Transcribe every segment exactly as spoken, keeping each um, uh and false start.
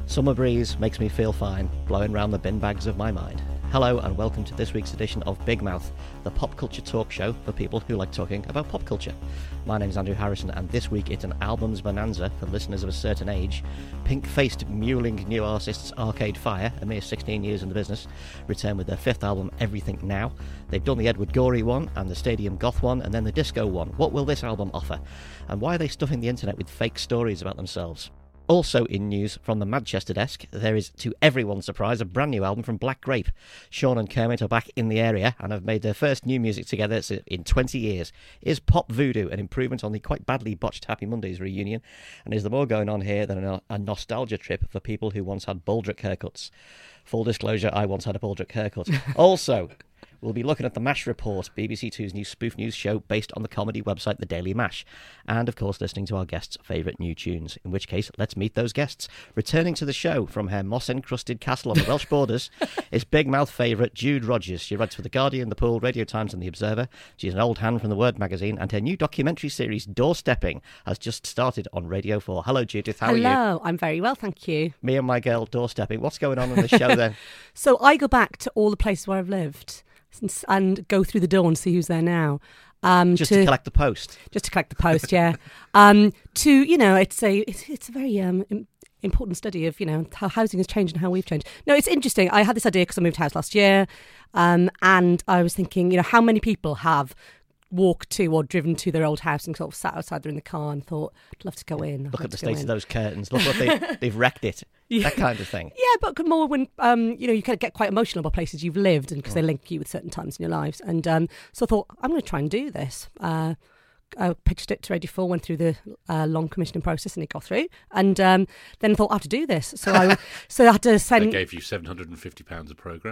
Summer breeze makes me feel fine, blowing round the bin bags of my mind. Hello and welcome to this week's edition of Big Mouth, the pop culture talk show for people who like talking about pop culture. My name's Andrew Harrison, and this week it's an albums bonanza for listeners of a certain age. Pink-faced, mewling new artists Arcade Fire, a mere sixteen years in the business, return with their fifth album, Everything Now. They've done the Edward Gorey one, and the Stadium Goth one, and then the Disco one. What will this album offer? And why are they stuffing the internet with fake stories about themselves? Also in news from the Manchester desk, there is, to everyone's surprise, a brand new album from Black Grape. Sean and Kermit are back in the area and have made their first new music together in twenty years. Is Pop Voodoo an improvement on the quite badly botched Happy Mondays reunion? And is there more going on here than a, a nostalgia trip for people who once had Baldrick haircuts? Full disclosure, I once had a Baldrick haircut. Also, we'll be looking at The MASH Report, B B C Two's new spoof news show based on the comedy website The Daily Mash. And, of course, listening to our guests' favourite new tunes. In which case, let's meet those guests. Returning to the show from her moss-encrusted castle on the Welsh borders is Big Mouth favourite Jude Rogers. She writes for The Guardian, The Pool, Radio Times and The Observer. She's an old hand from the Word magazine, and her new documentary series, Doorstepping, has just started on Radio four. Hello, Judith. How Hello. are you? Hello. I'm very well, thank you. Me and my girl, Doorstepping. What's going on in the show then? So I go back to all the places where I've lived and go through the door and see who's there now. Um, just to, to collect the post. Just to collect the post, yeah. um, to, you know, it's a it's, it's a very um, important study of, you know, how housing has changed and how we've changed. No, it's interesting. I had this idea because I moved house last year, um, and I was thinking, you know, how many people have walked to or driven to their old house and sort of sat outside there in the car and thought, I'd love to go in. Look I'd at the to state of those curtains. Look what they, they've wrecked it. Yeah. That kind of thing. Yeah, but more when, um, you know, you kind of get quite emotional about places you've lived and because oh. they link you with certain times in your lives. And um, so I thought, I'm going to try and do this. Uh, I pitched it to Radio four, went through the uh, long commissioning process and it got through. And um, then I thought I have to do this. So I, so I had to send... They gave you seven hundred fifty pounds a programme?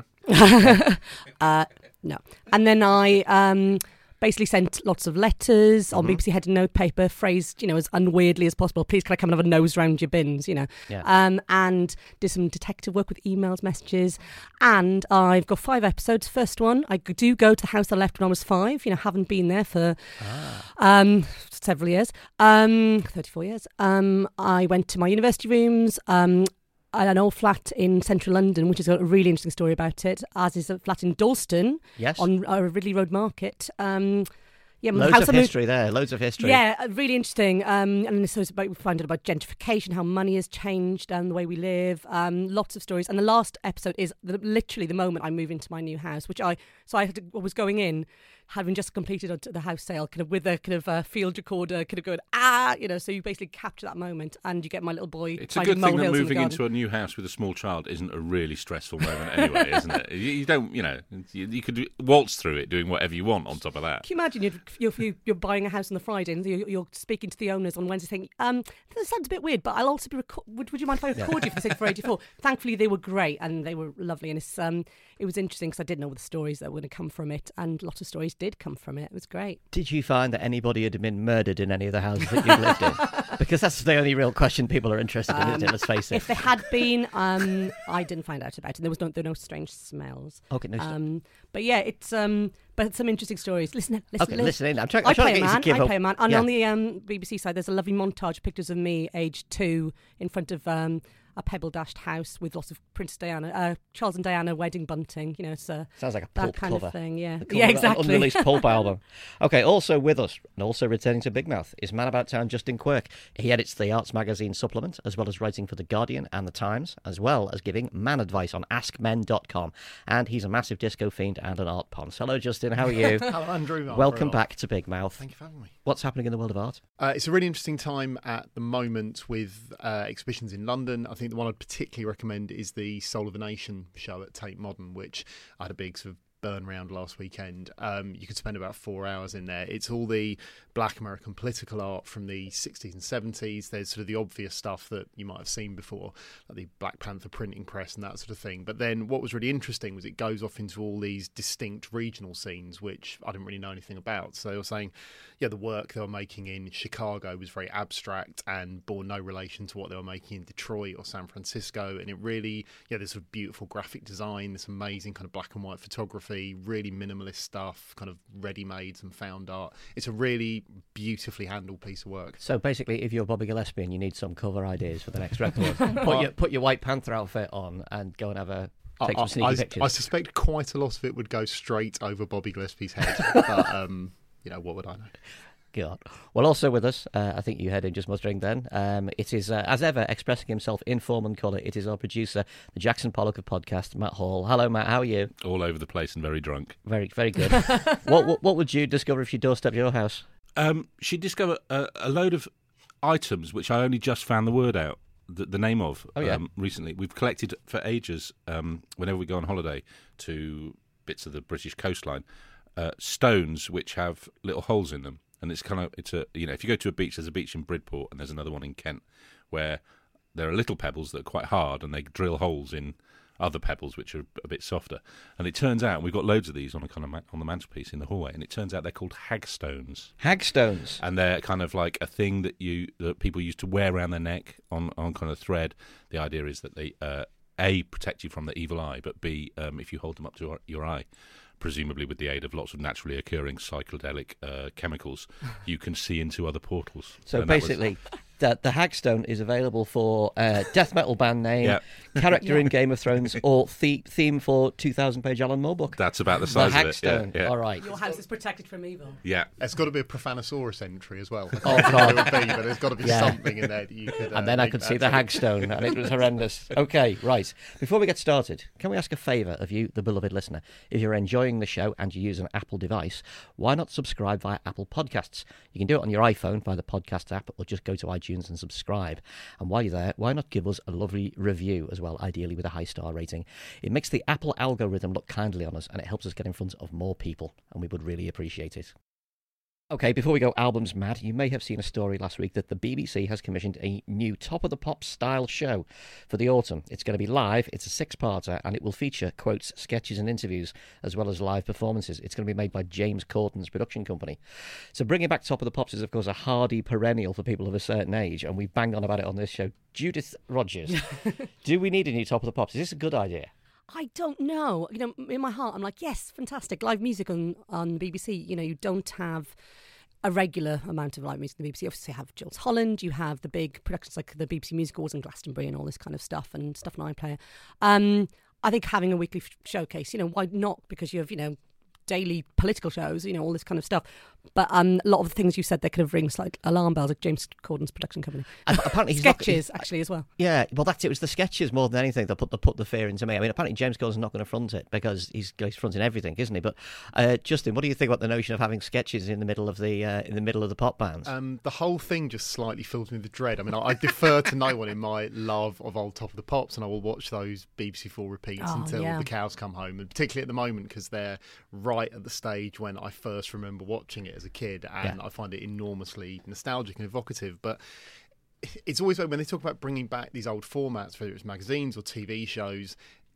uh, no. And then I... Um, basically sent lots of letters on mm-hmm. B B C headed notepaper, phrased, you know, as unweirdly as possible. Please, can I come and have a nose round your bins, you know? Yeah. Um, and did some detective work with emails, messages. And I've got five episodes. First one, I do go to the house I left when I was five. You know, haven't been there for ah. um, several years, um, thirty-four years. Um, I went to my university rooms. Um, an old flat in central London, which has got a really interesting story about it, as is a flat in Dalston, yes, on uh, Ridley Road Market. Um, yeah, loads house of history there, loads of history. Yeah, really interesting. Um, and so it's about, we find out about gentrification, how money has changed and the way we live. Um, lots of stories. And the last episode is the, literally the moment I move into my new house, which I, so I had to, was going in, having just completed the house sale, kind of with a kind of uh, field recorder, kind of going, ah, you know, so you basically capture that moment and you get my little boy. It's a good thing that moving in into a new house with a small child isn't a really stressful moment anyway, isn't it? You, you don't, you know, you, you could do, waltz through it doing whatever you want on top of that. Can you imagine you're, you're, you're buying a house on the Friday and you're, you're speaking to the owners on Wednesday saying, um, that sounds a bit weird, but I'll also be, reco- would, would you mind if I record yeah. you for the sake for eighty-four? Thankfully, they were great and they were lovely. And it's, um, it was interesting because I didn't know the stories that were going to come from it, and lots of stories did come from it. It was great. Did you find that anybody had been murdered in any of the houses that you lived in? Because that's the only real question people are interested in, um, isn't it? Let's face it. If there had been, um, I didn't find out about it. There was no, there were no strange smells. Okay, no. Um, but yeah, it's um, but some interesting stories. Listen, listen. Okay, listen. listen in. I'm trying. I I'm trying play to get a man. you to give I up. play a man. And yeah. on the um, B B C side, there's a lovely montage of pictures of me, aged two, in front of um, a pebble-dashed house with lots of Princess Diana, uh, Charles and Diana wedding bunting. You know, it's uh, sounds like a that pulp kind cover. of thing. Yeah, cover yeah, exactly. An unreleased pulp album. Okay, also with us and also returning to Big Mouth is Man About Town Justin Quirk. He edits the Arts Magazine supplement as well as writing for The Guardian and The Times, as well as giving man advice on ask men dot com. And he's a massive disco fiend and an art ponce. Hello, Justin. How are you? Hello, Andrew. Welcome back to Big Mouth. Thank you for having me. What's happening in the world of art? Uh, it's a really interesting time at the moment with uh, exhibitions in London. I think the one I'd particularly recommend is the Soul of a Nation show at Tate Modern, which I had a big sort of burn round last weekend. Um, you could spend about four hours in there. It's all the Black American political art from the sixties and seventies. There's sort of the obvious stuff that you might have seen before, like the Black Panther printing press and that sort of thing. But then what was really interesting was it goes off into all these distinct regional scenes, which I didn't really know anything about. So they were saying, yeah, the work they were making in Chicago was very abstract and bore no relation to what they were making in Detroit or San Francisco. And it really, yeah, there's sort of beautiful graphic design, this amazing kind of black and white photography. photography, really minimalist stuff, kind of ready-mades and found art. It's a really beautifully handled piece of work. So basically, if you're Bobby Gillespie and you need some cover ideas for the next record, put your put your White Panther outfit on and go and have a take I, some sneaky I, pictures. I suspect quite a lot of it would go straight over Bobby Gillespie's head, but um, you know, what would I know? God. Well, also with us, uh, I think you heard him just muttering then. Um, it is, uh, as ever, expressing himself in form and colour. It is our producer, the Jackson Pollock of podcast, Matt Hall. Hello, Matt. How are you? All over the place and very drunk. Very, very good. what, what What would you discover if you doorstepped your house? Um, she'd discover a, a load of items which I only just found the word out, the, the name of, oh, yeah. um, recently. We've collected for ages, um, whenever we go on holiday to bits of the British coastline, uh, stones which have little holes in them. And it's kind of, it's a, you know, if you go to a beach, there's a beach in Bridport and there's another one in Kent where there are little pebbles that are quite hard and they drill holes in other pebbles which are a bit softer. And it turns out, we've got loads of these on a kind of ma- on the mantelpiece in the hallway, and it turns out they're called hagstones. Hagstones. And they're kind of like a thing that you that people used to wear around their neck on, on kind of thread. The idea is that they, uh, A, protect you from the evil eye, but B, um, if you hold them up to your, your eye, presumably with the aid of lots of naturally occurring psychedelic uh, chemicals, you can see into other portals. So And that was- basically, the, the Hagstone is available for uh, death metal band name, Yeah. character Yeah. in Game of Thrones, or the- theme for two thousand page Alan Moore book. that's about the The size of it. Hagstone. Yeah, yeah. All right. Your house is protected from evil. Yeah. It's got to be a Profanosaurus entry as well. I Oh, can't God. remember what it would be, but there's got to be Yeah. something in there that you could. Uh, And then I link could that see the to. Hagstone, and it was horrendous. Okay, right. Before we get started, can we ask a favour of you, the beloved listener? If you're enjoying the show and you use an Apple device, why not subscribe via Apple Podcasts? You can do it on your iPhone via the podcast app, or just go to iTunes and subscribe. And while you're there, why not give us a lovely review as well, ideally with a high star rating? It makes the Apple algorithm look kindly on us, and it helps us get in front of more people, and we would really appreciate it. Okay, before we go albums mad, you may have seen a story last week that the B B C has commissioned a new Top of the Pops style show for the autumn. It's going to be live, it's a six-parter, and it will feature quotes, sketches and interviews, as well as live performances. It's going to be made by James Corden's production company. So bringing back Top of the Pops is, of course, a hardy perennial for people of a certain age, and we've banged on about it on this show. Judith Rogers, do we need a new Top of the Pops? Is this a good idea? I don't know. You know, in my heart, I'm like, yes, fantastic. Live music on, on B B C. You know, you don't have a regular amount of live music on the B B C. Obviously, you have Jules Holland. You have the big productions like the B B C Music Awards and Glastonbury and all this kind of stuff and stuff on iPlayer. Um, I think having a weekly f- showcase, you know, why not? Because you have, you know, daily political shows, you know, all this kind of stuff. But um, a lot of the things you said, they kind of ring like alarm bells, like James Corden's production company. And apparently he's not- Sketches, actually, as well. Yeah, well, that's it. It was the sketches more than anything that put the put the fear into me. I mean, apparently James Corden's not going to front it because he's, he's fronting everything, isn't he? But uh, Justin, what do you think about the notion of having sketches in the middle of the uh, in the middle of the pop bands? Um, the whole thing just slightly fills me with dread. I mean, I, I defer to no one in my love of old Top of the Pops, and I will watch those B B C Four repeats Oh, until yeah. the cows come home, and particularly at the moment because they're right at the stage when I first remember watching it as a kid, and Yeah. I find it enormously nostalgic and evocative. But it's always like when they talk about bringing back these old formats, whether it's magazines or T V shows,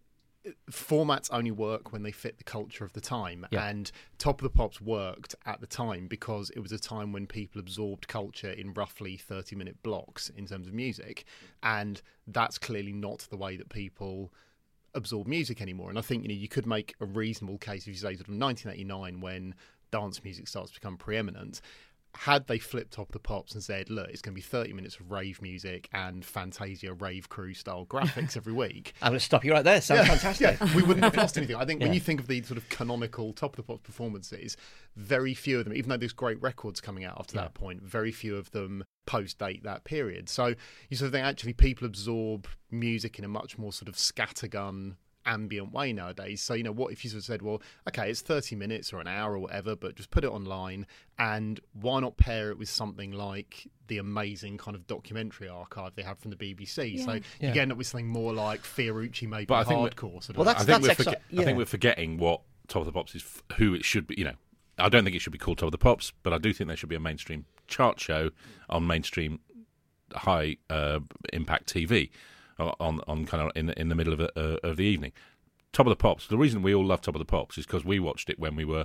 formats only work when they fit the culture of the time. Yeah. And Top of the Pops worked at the time because it was a time when people absorbed culture in roughly thirty minute blocks in terms of music, and that's clearly not the way that people absorb music anymore. And I think, you know, you could make a reasonable case if you say sort of nineteen eighty-nine, when dance music starts to become preeminent. Had they flipped Top of the Pops and said, look, it's going to be thirty minutes of rave music and Fantasia rave crew style graphics every week, I'm going to stop you right there. Sounds yeah, fantastic. yeah, we wouldn't have lost anything. I think when Yeah. you think of the sort of canonical Top of the Pops performances, very few of them, even though there's great records coming out after Yeah. that point, very few of them post-date that period. So you sort of think actually people absorb music in a much more sort of scattergun, ambient way nowadays. So, you know, what if you sort of said, well, okay, it's thirty minutes or an hour or whatever, but just put it online, and why not pair it with something like the amazing kind of documentary archive they have from the B B C? Yeah. So you Yeah. end up with something more like Fiorucci maybe But I think that- hardcore sort Well, of. that's- I think, we're that's forget- exci- yeah. I think we're forgetting what Top of the Pops is, f- who it should be. You know, I don't think it should be called Top of the Pops, but I do think there should be a mainstream chart show on mainstream high uh, impact T V uh, on on kind of in in the middle of a, uh, of the evening. Top of the Pops. The reason we all love Top of the Pops is because we watched it when we were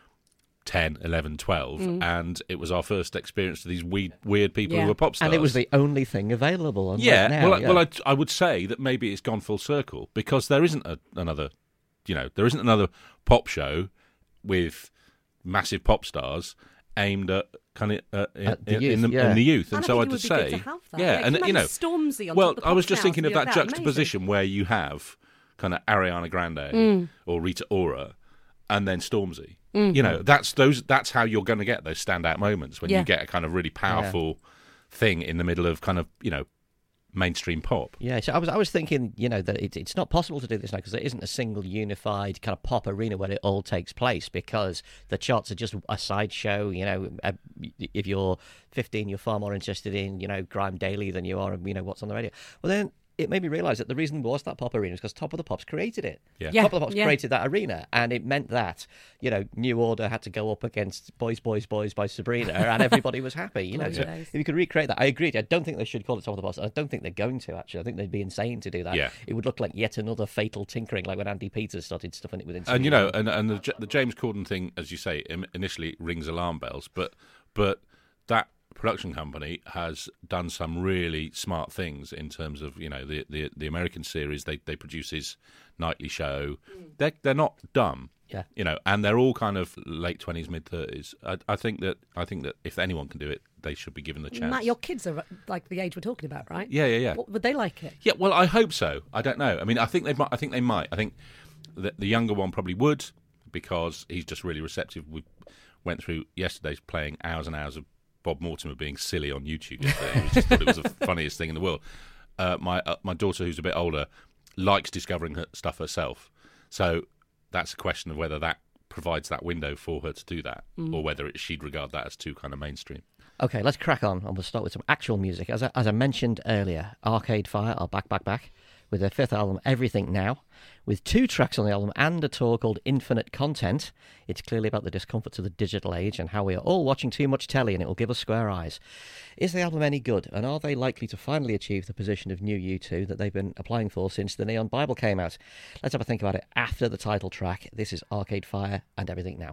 ten, eleven, twelve, Mm. and it was our first experience to these weird, weird people Yeah. who were pop stars. And it was the only thing available on yeah. right now. well, I, yeah. well, I, I would say that maybe it's gone full circle because there isn't a, another, you know, there isn't another pop show with massive pop stars aimed at kind of uh, in, At the in, youth, in the, yeah. in the youth. And And I so think I'd it would just be good say, to have that. yeah, Yeah, and can you know, Stormzy on well, top of the I was Pops just now, thinking of something that like that, juxtaposition where you have kind of Ariana Grande Mm. or Rita Ora, and then Stormzy. Mm. You know, that's those. That's how you're going to get those standout moments when Yeah. you get a kind of really powerful thing in the middle of kind of, you know, mainstream pop. Yeah, so I was I was thinking, you know, that it, it's not possible to do this now because there isn't a single unified kind of pop arena where it all takes place because the charts are just a sideshow. You know, uh, if you're fifteen, you're far more interested in, you know, Grime Daily than you are, you know, what's on the radio. Well, then it made me realise that the reason was that pop arena is because Top of the Pops created it. Yeah. Yeah, Top of the Pops yeah. created that arena, and it meant that, you know, New Order had to go up against Boys, Boys, Boys by Sabrina, and everybody was happy. You know, Bloody so days. if you could recreate that, I agree. I don't think they should call it Top of the Pops. I don't think they're going to, actually. I think they'd be insane to do that. Yeah. It would look like yet another fatal tinkering, like when Andy Peters started stuffing it within. And you know, and and the, J- the James Corden thing, as you say, im- initially rings alarm bells, but but that production company has done some really smart things in terms of, you know, the the, the American series. They they produce his nightly show. Mm. They're they're not dumb. Yeah. You know, and they're all kind of late twenties, mid thirties. I, I think that I think that if anyone can do it, they should be given the chance. Matt, your kids are like the age we're talking about, right? Yeah, yeah, yeah. What, would they like it? Yeah, well, I hope so. I don't know. I mean, I think they might. I think they might. I think the, the younger one probably would because he's just really receptive. We went through yesterday's playing hours and hours of Bob Mortimer being silly on YouTube yesterday. He just thought it was the funniest thing in the world. Uh, my uh, my daughter, who's a bit older, likes discovering her stuff herself. So that's a question of whether that provides that window for her to do that, mm. or whether it, she'd regard that as too kind of mainstream. Okay, let's crack on, and we'll start with some actual music. As I, as I mentioned earlier, Arcade Fire are back, back, back with their fifth album, Everything Now, with two tracks on the album and a tour called Infinite Content. It's clearly about the discomforts of the digital age and how we are all watching too much telly, and it will give us square eyes. Is the album any good, and are they likely to finally achieve the position of new U two that they've been applying for since the Neon Bible came out? Let's have a think about it after the title track. This is Arcade Fire and Everything Now.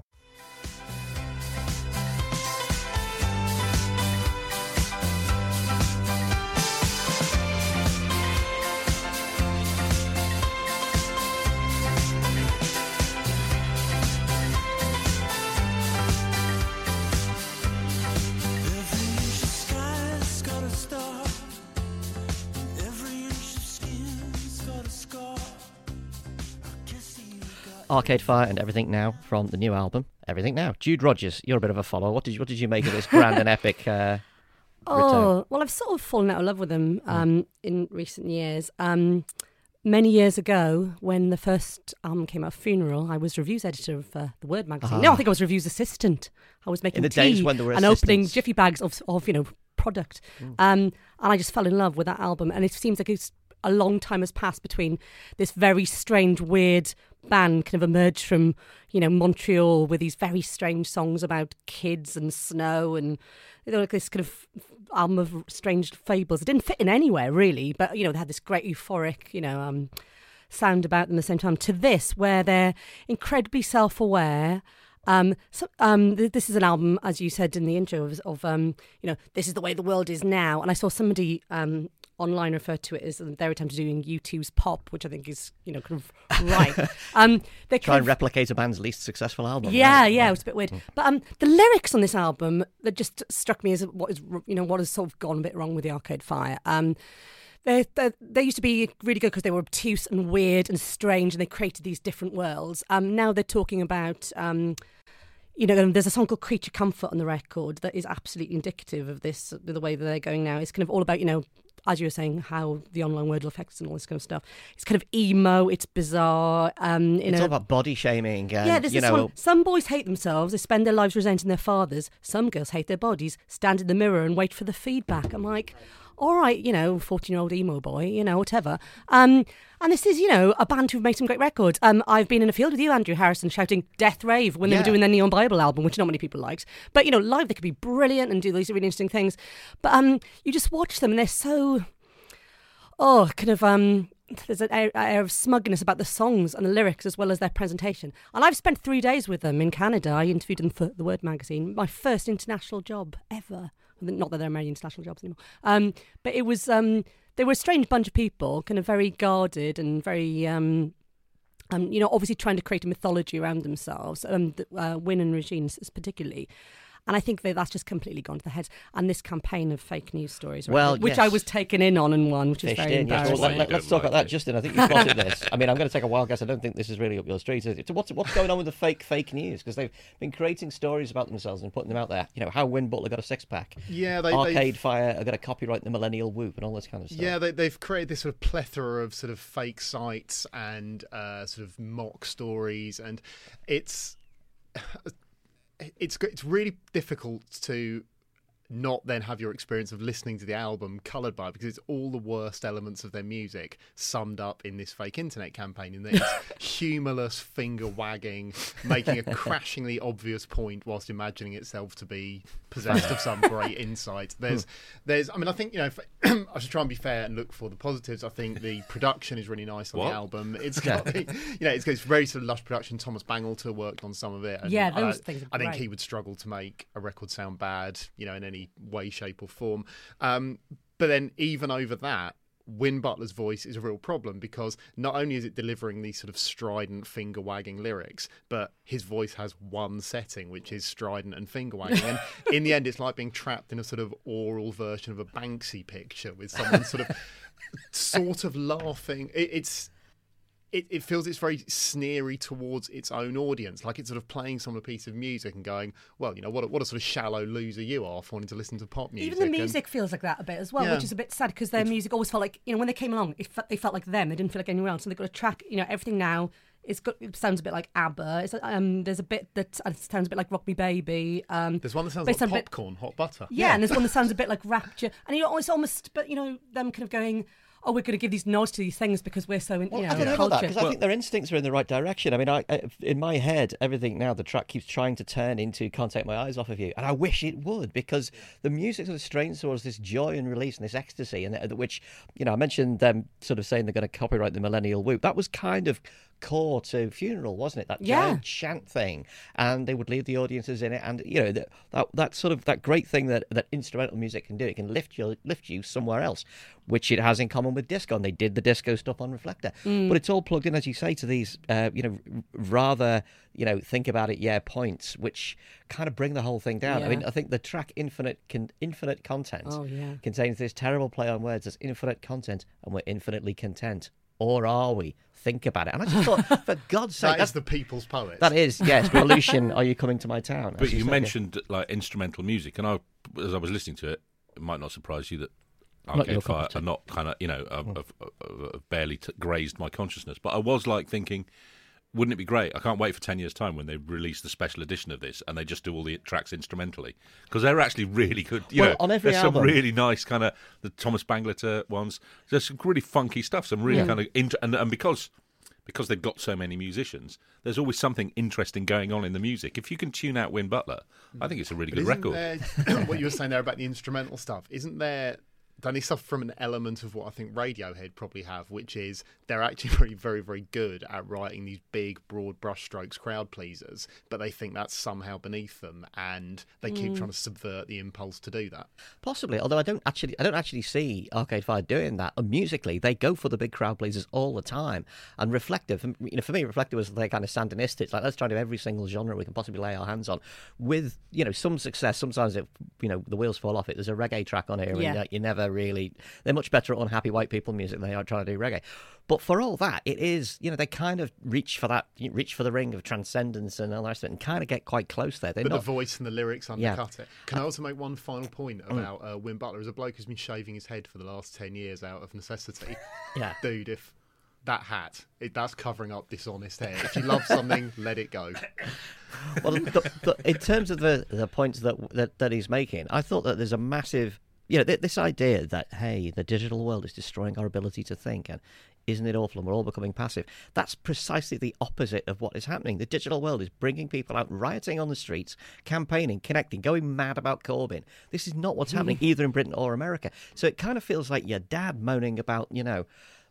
Arcade Fire and Everything Now from the new album, Everything Now. Jude Rogers, you're a bit of a follower. What did you, what did you make of this grand and epic uh, Oh, return? well, I've sort of fallen out of love with them um, mm. in recent years. Um, many years ago, when the first album came out, Funeral, I was reviews editor of uh, The Word magazine. Uh-huh. No, I think I was reviews assistant. I was making in the tea days when there were and assistants. opening jiffy bags of, of you know, product. Mm. Um, and I just fell in love with that album. And it seems like it's a long time has passed between this very strange, weird band kind of emerged from, you know, Montreal with these very strange songs about kids and snow and, you know, like this kind of album of strange fables. It didn't fit in anywhere, really, but, you know, they had this great euphoric, you know, um, sound about them at the same time, to this, where they're incredibly self-aware. Um, so, um, th- this is an album, as you said in the intro, of, of um, you know, this is the way the world is now. And I saw somebody um, online refer to it as their attempt to doing U two's pop, which I think is, you know, kind of right. um, they Try and of, replicate a band's least successful album. Yeah, right? yeah, it was a bit weird. But um, the lyrics on this album that just struck me as what is, you know, what has sort of gone a bit wrong with the Arcade Fire. Um, They, they they used to be really good because they were obtuse and weird and strange, and they created these different worlds. Um, now they're talking about, um, you know, there's a song called Creature Comfort on the record that is absolutely indicative of this, the way that they're going now. It's kind of all about, you know, as you were saying, how the online world affects and all this kind of stuff. It's kind of emo, it's bizarre. Um, you it's know, all about body shaming. And, yeah, there's you this know, one. Some boys hate themselves. They spend their lives resenting their fathers. Some girls hate their bodies, stand in the mirror and wait for the feedback. I'm like, all right, you know, fourteen-year-old emo boy, you know, whatever. Um, and this is, you know, a band who've made some great records. Um, I've been in a field with you, Andrew Harrison, shouting Death Rave when they Yeah. were doing their Neon Bible album, which not many people liked. But, you know, live they could be brilliant and do these really interesting things. But um, you just watch them and they're so, oh, kind of, um, there's an air, air of smugness about the songs and the lyrics as well as their presentation. And I've spent three days with them in Canada. I interviewed them for The Word magazine, my first international job ever. Not that there are many international jobs anymore. Um, but it was, um, they were a strange bunch of people, kind of very guarded and very, um, Um, you know, obviously trying to create a mythology around themselves, um, the, uh, Wynn and Regine particularly. And I think that that's just completely gone to the head. And this campaign of fake news stories, right, well, which yes. I was taken in on and one, which is Fished very in, yes. embarrassing. Well, let, You us don't talk about like that, it. Justin. I think you spotted this. I mean, I'm going to take a wild guess. I don't think this is really up your street. Is it? What's what's going on with the fake fake news? Because they've been creating stories about themselves and putting them out there. You know, how Wynn Butler got a six pack. Yeah, they, Arcade they've- Fire are going to copyright the Millennial Whoop and all this kind of stuff. Yeah, they, they've created this sort of plethora of sort of fake sites and uh, sort of mock stories, and it's it's it's really difficult to not then have your experience of listening to the album coloured by it, because it's all the worst elements of their music summed up in this fake internet campaign, in that it's humourless finger wagging, making a crashingly obvious point whilst imagining itself to be possessed of some great insight. There's, there's. I mean, I think, you know, if, I should try and be fair and look for the positives. I think the production is really nice on What? the album. It's got, the, you know, it's got it's very sort of lush production. Thomas Bangalter worked on some of it. And Yeah, I, those things are I think great. he would struggle to make a record sound bad, you know, in any way, shape, or form. Um, but then, even over that, Wynn Butler's voice is a real problem, because not only is it delivering these sort of strident finger wagging lyrics, but his voice has one setting, which is strident and finger wagging. And in the end, it's like being trapped in a sort of oral version of a Banksy picture with someone sort of sort of laughing. It, it's It, it feels it's very sneery towards its own audience, like it's sort of playing someone a piece of music and going, well, you know, what a, what a sort of shallow loser you are for wanting to listen to pop music. Even the And- music feels like that a bit as well, Yeah. which is a bit sad, because their music always felt like, you know, when they came along, it fe- they felt like them. They didn't feel like anyone else. And they've got a track, you know, everything now. It's got, it sounds a bit like ABBA. It's, um, there's a bit that uh, sounds a bit like Rock Me Baby. Um, There's one that sounds based like on a bit- popcorn, hot butter. yeah, and there's one that sounds a bit like Rapture. And you know, it's almost, but you know, them kind of going, oh, we're going to give these nods to these things because we're so, in, Well, you know, I don't know culture. about that, because I think their instincts are in the right direction. I mean, I, I, in my head, everything now, the track keeps trying to turn into Can't Take My Eyes Off of You. And I wish it would, because the music sort of strains towards this joy and release and this ecstasy, and uh, which, you know, I mentioned them sort of saying they're going to copyright the Millennial Whoop. That was kind of core to Funeral, wasn't it? That Yeah. giant chant thing. And they would leave the audiences in it. And, you know, that, that, that sort of, that great thing that, that instrumental music can do, it can lift you, lift you somewhere else, which it has in common with disco. And they did the disco stuff on Reflector. Mm. But it's all plugged in, as you say, to these, uh, you know, r- rather, you know, think about it, yeah, points, which kind of bring the whole thing down. I Yeah. mean, I think the track Infinite con- Infinite Content Oh, yeah. contains this terrible play on words. There's infinite content, and we're infinitely content. Or are we? Think about it. And I just thought, for God's sake, That that's is the people's poet. that is, yes, Revolution, Are You Coming to My Town? But as you said, yeah. mentioned like instrumental music, and I, as I was listening to it, it might not surprise you that Not your Arcade cup of Fire tea. are not kind of, you know, have, have, have- have barely t- grazed my consciousness. But I was like thinking, wouldn't it be great? I can't wait for ten years' time when they release the special edition of this and they just do all the tracks instrumentally, because they're actually really good. You Well, know, on every there's album- some really nice kind of the Thomas Bangalter ones. There's some really funky stuff. Some really Yeah. kind of int- and, and because. Because they've got so many musicians, there's always something interesting going on in the music. If you can tune out Wynn Butler, I think it's a really But good isn't record. there, what you were saying there about the instrumental stuff, isn't there, don't they suffer from an element of what I think Radiohead probably have, which is they're actually very, very, very good at writing these big, broad brushstrokes crowd pleasers, but they think that's somehow beneath them, and they keep trying to subvert the impulse to do that. Possibly, although I don't actually, I don't actually see Arcade Fire doing that. And musically, they go for the big crowd pleasers all the time. And Reflective, you know, for me, Reflective was their kind of Sandinista. It's like, let's try to do every single genre we can possibly lay our hands on, with, you know, some success. Sometimes it, you know, the wheels fall off it. There's a reggae track on here, Yeah. and uh, you never really. They're much better at unhappy white people music than they are trying to do reggae. But for all that, it is, you know, they kind of reach for that, reach for the ring of transcendence and all the rest of it, and kind of get quite close there. They're But not. the voice and the lyrics Yeah. undercut it. Can I also make one final point about uh, Wynn Butler? As a bloke who's been shaving his head for the last ten years out of necessity, Yeah. dude, if that hat, it, that's covering up dishonest hair. If you love something, let it go. Well, the, the, in terms of the the points that, that that he's making, I thought that there's a massive, you know, th- this idea that, hey, the digital world is destroying our ability to think, and isn't it awful, and we're all becoming passive. That's precisely the opposite of what is happening. The digital world is bringing people out, rioting on the streets, campaigning, connecting, going mad about Corbyn. This is not what's happening either in Britain or America. So it kind of feels like your dad moaning about, you know,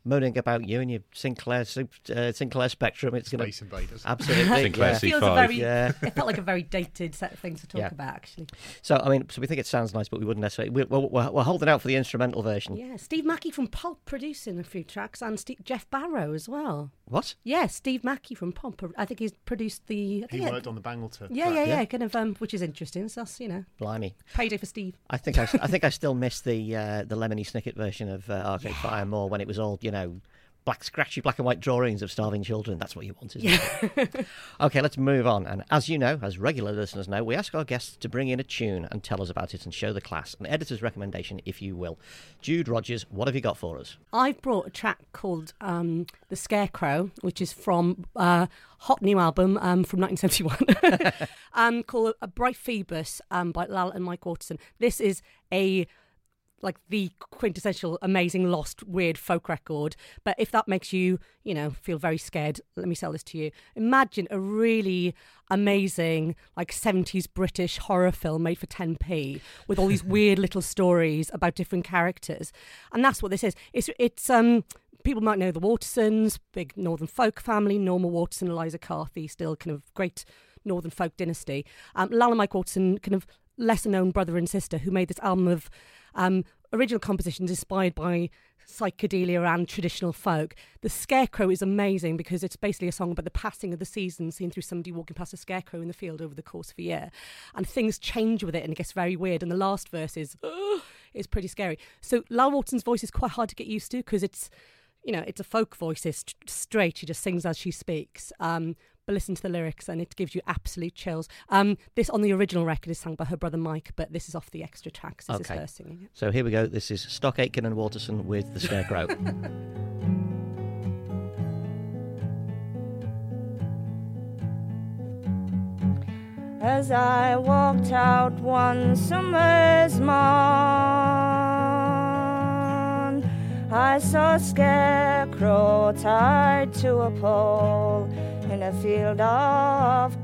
moaning about you and your Sinclair uh, Sinclair Spectrum. It's going Space Invaders. Absolutely. Sinclair yeah. C Feels a five. very, Yeah. It felt like a very dated set of things to talk Yeah. about, actually. So, I mean, so we think it sounds nice, but we wouldn't necessarily. We're, we're, we're holding out for the instrumental version. Yeah, Steve Mackey from Pulp producing a few tracks, and Steve, Jeff Barrow as well. What? Yeah, Steve Mackey from Pulp. I think he's produced the. I He think worked on the Bangleton. Yeah, track. yeah, yeah, Yeah. kind of, um, which is interesting. So that's, you know, Blimey. payday for Steve. I think I, I think I still miss the uh, the Lemony Snicket version of uh, Arcade Fire more when it was all, you know, black scratchy black and white drawings of starving children. That's what you want, isn't it? Okay, let's move on. And as you know, as regular listeners know, we ask our guests to bring in a tune and tell us about it and show the class. An editor's recommendation, if you will. Jude Rogers, what have you got for us? I've brought a track called um, The Scarecrow, which is from a uh, hot new album um, from nineteen seventy-one, um, called A Bright Phoebus um, by Lal and Mike Waterson. This is a like the quintessential amazing lost weird folk record, but if that makes you, you know, feel very scared, let me sell this to you. Imagine a really amazing like seventies British horror film made for ten p with all these weird little stories about different characters, and that's what this is. It's it's um people might know the Watersons, big northern folk family, Norma Waterson, Eliza Carthy, still kind of great northern folk dynasty. um Lal and Mike Waterson, kind of lesser known brother and sister, who made this album of um, original compositions inspired by psychedelia and traditional folk. The Scarecrow is amazing because it's basically a song about the passing of the season, seen through somebody walking past a scarecrow in the field over the course of a year. And things change with it and it gets very weird. And the last verse is, uh, is pretty scary. So Lal Waterson's voice is quite hard to get used to because it's, you know, it's a folk voice. It's straight. She just sings as she speaks. Um, but listen to the lyrics and it gives you absolute chills. Um, this on the original record is sung by her brother Mike, but this is off the extra tracks. This Okay. is her singing it. So here we go. This is Stock Aitken and Waterson with The Scarecrow. As I walked out one summer's morn, I saw a scarecrow tied to a pole in a field of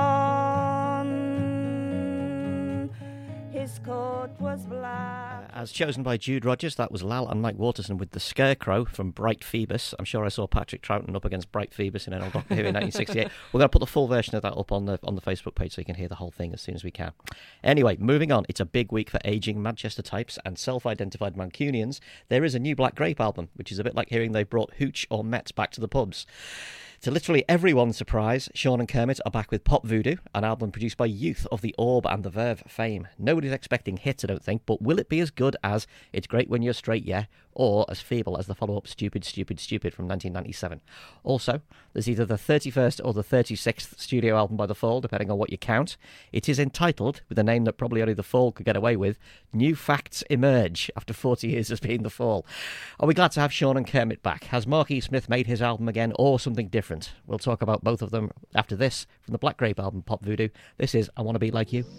corn. His coat was black. As chosen by Jude Rogers, that was Lal and Mike Waterson with The Scarecrow from Bright Phoebus. I'm sure I saw Patrick Troughton up against Bright Phoebus in an old Doctor Who in nineteen sixty-eight. We're going to put the full version of that up on the on the Facebook page so you can hear the whole thing as soon as we can. Anyway, moving on. It's a big week for ageing Manchester types and self-identified Mancunians. There is a new Black Grape album, which is a bit like hearing they brought Hooch or Met back to the pubs. To literally everyone's surprise, Sean and Kermit are back with Pop Voodoo, an album produced by youth of the Orb and the Verve fame. Nobody's expecting hits, I don't think, but will it be as good as It's Great When You're Straight, Yeah, or as feeble as the follow-up Stupid, Stupid, Stupid from nineteen ninety-seven? Also, there's either the thirty-first or the thirty-sixth studio album by The Fall, depending on what you count. It is entitled, with a name that probably only The Fall could get away with, New Facts Emerge, after forty years as being The Fall. Are we glad to have Sean and Kermit back? Has Mark E. Smith made his album again, or something different? We'll talk about both of them after this from the Black Grape album Pop Voodoo. This is I Want to Be Like You.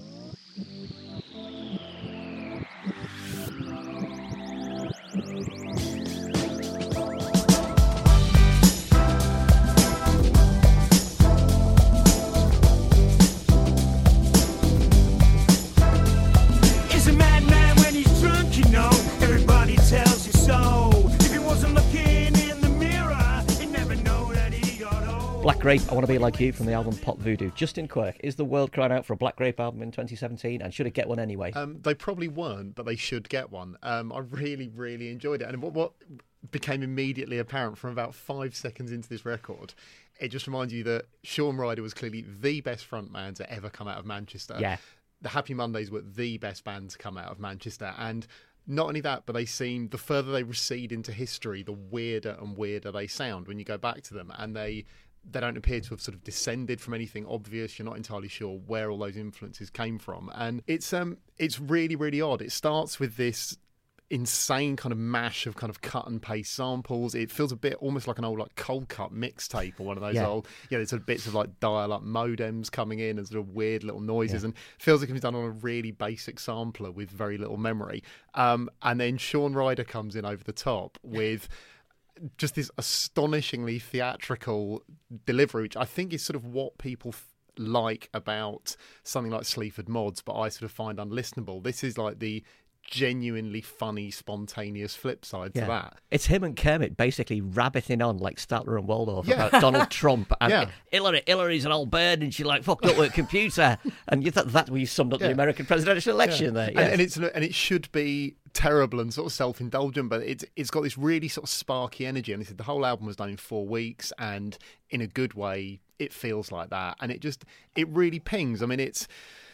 He's a madman when he's drunk, you know. Everybody tells you so. If he wasn't looking in the mirror, he'd never know that he got old. Black Grape, I Want to Be Like You from the album Pop Voodoo. Justin Quirk, is the world crying out for a Black Grape album in twenty seventeen, and should it get one anyway? Um, they probably weren't, but they should get one. Um, I really, really enjoyed it. And what, what became immediately apparent from about five seconds into this record, it just reminds you that Shaun Ryder was clearly the best frontman to ever come out of Manchester. Yeah. The Happy Mondays were the best band to come out of Manchester. And not only that, but they seem, the further they recede into history, the weirder and weirder they sound when you go back to them. And they... they don't appear to have sort of descended from anything obvious. You're not entirely sure where all those influences came from. And it's um it's really, really odd. It starts with this insane kind of mash of kind of cut and paste samples. It feels a bit almost like an old like cold cut mixtape or one of those Yeah. old, you know, there's sort of bits of like dial-up modems coming in and sort of weird little noises, Yeah. and feels like it was done on a really basic sampler with very little memory. Um, and then Shaun Ryder comes in over the top with just this astonishingly theatrical delivery, which I think is sort of what people f- like about something like Sleaford Mods, but I sort of find unlistenable. This is like the genuinely funny, spontaneous flip side to that. It's him and Kermit basically rabbiting on like Statler and Waldorf Yeah. about Donald Trump and Yeah. Hillary. Hillary's an old bird and she like fucked up with a computer. And you thought that's where you summed up Yeah. the American presidential election there. And, Yes. and it's and it should be terrible and sort of self-indulgent, but it's it's got this really sort of sparky energy. And they said the whole album was done in four weeks, and in a good way, it feels like that. And it just it really pings. I mean, it's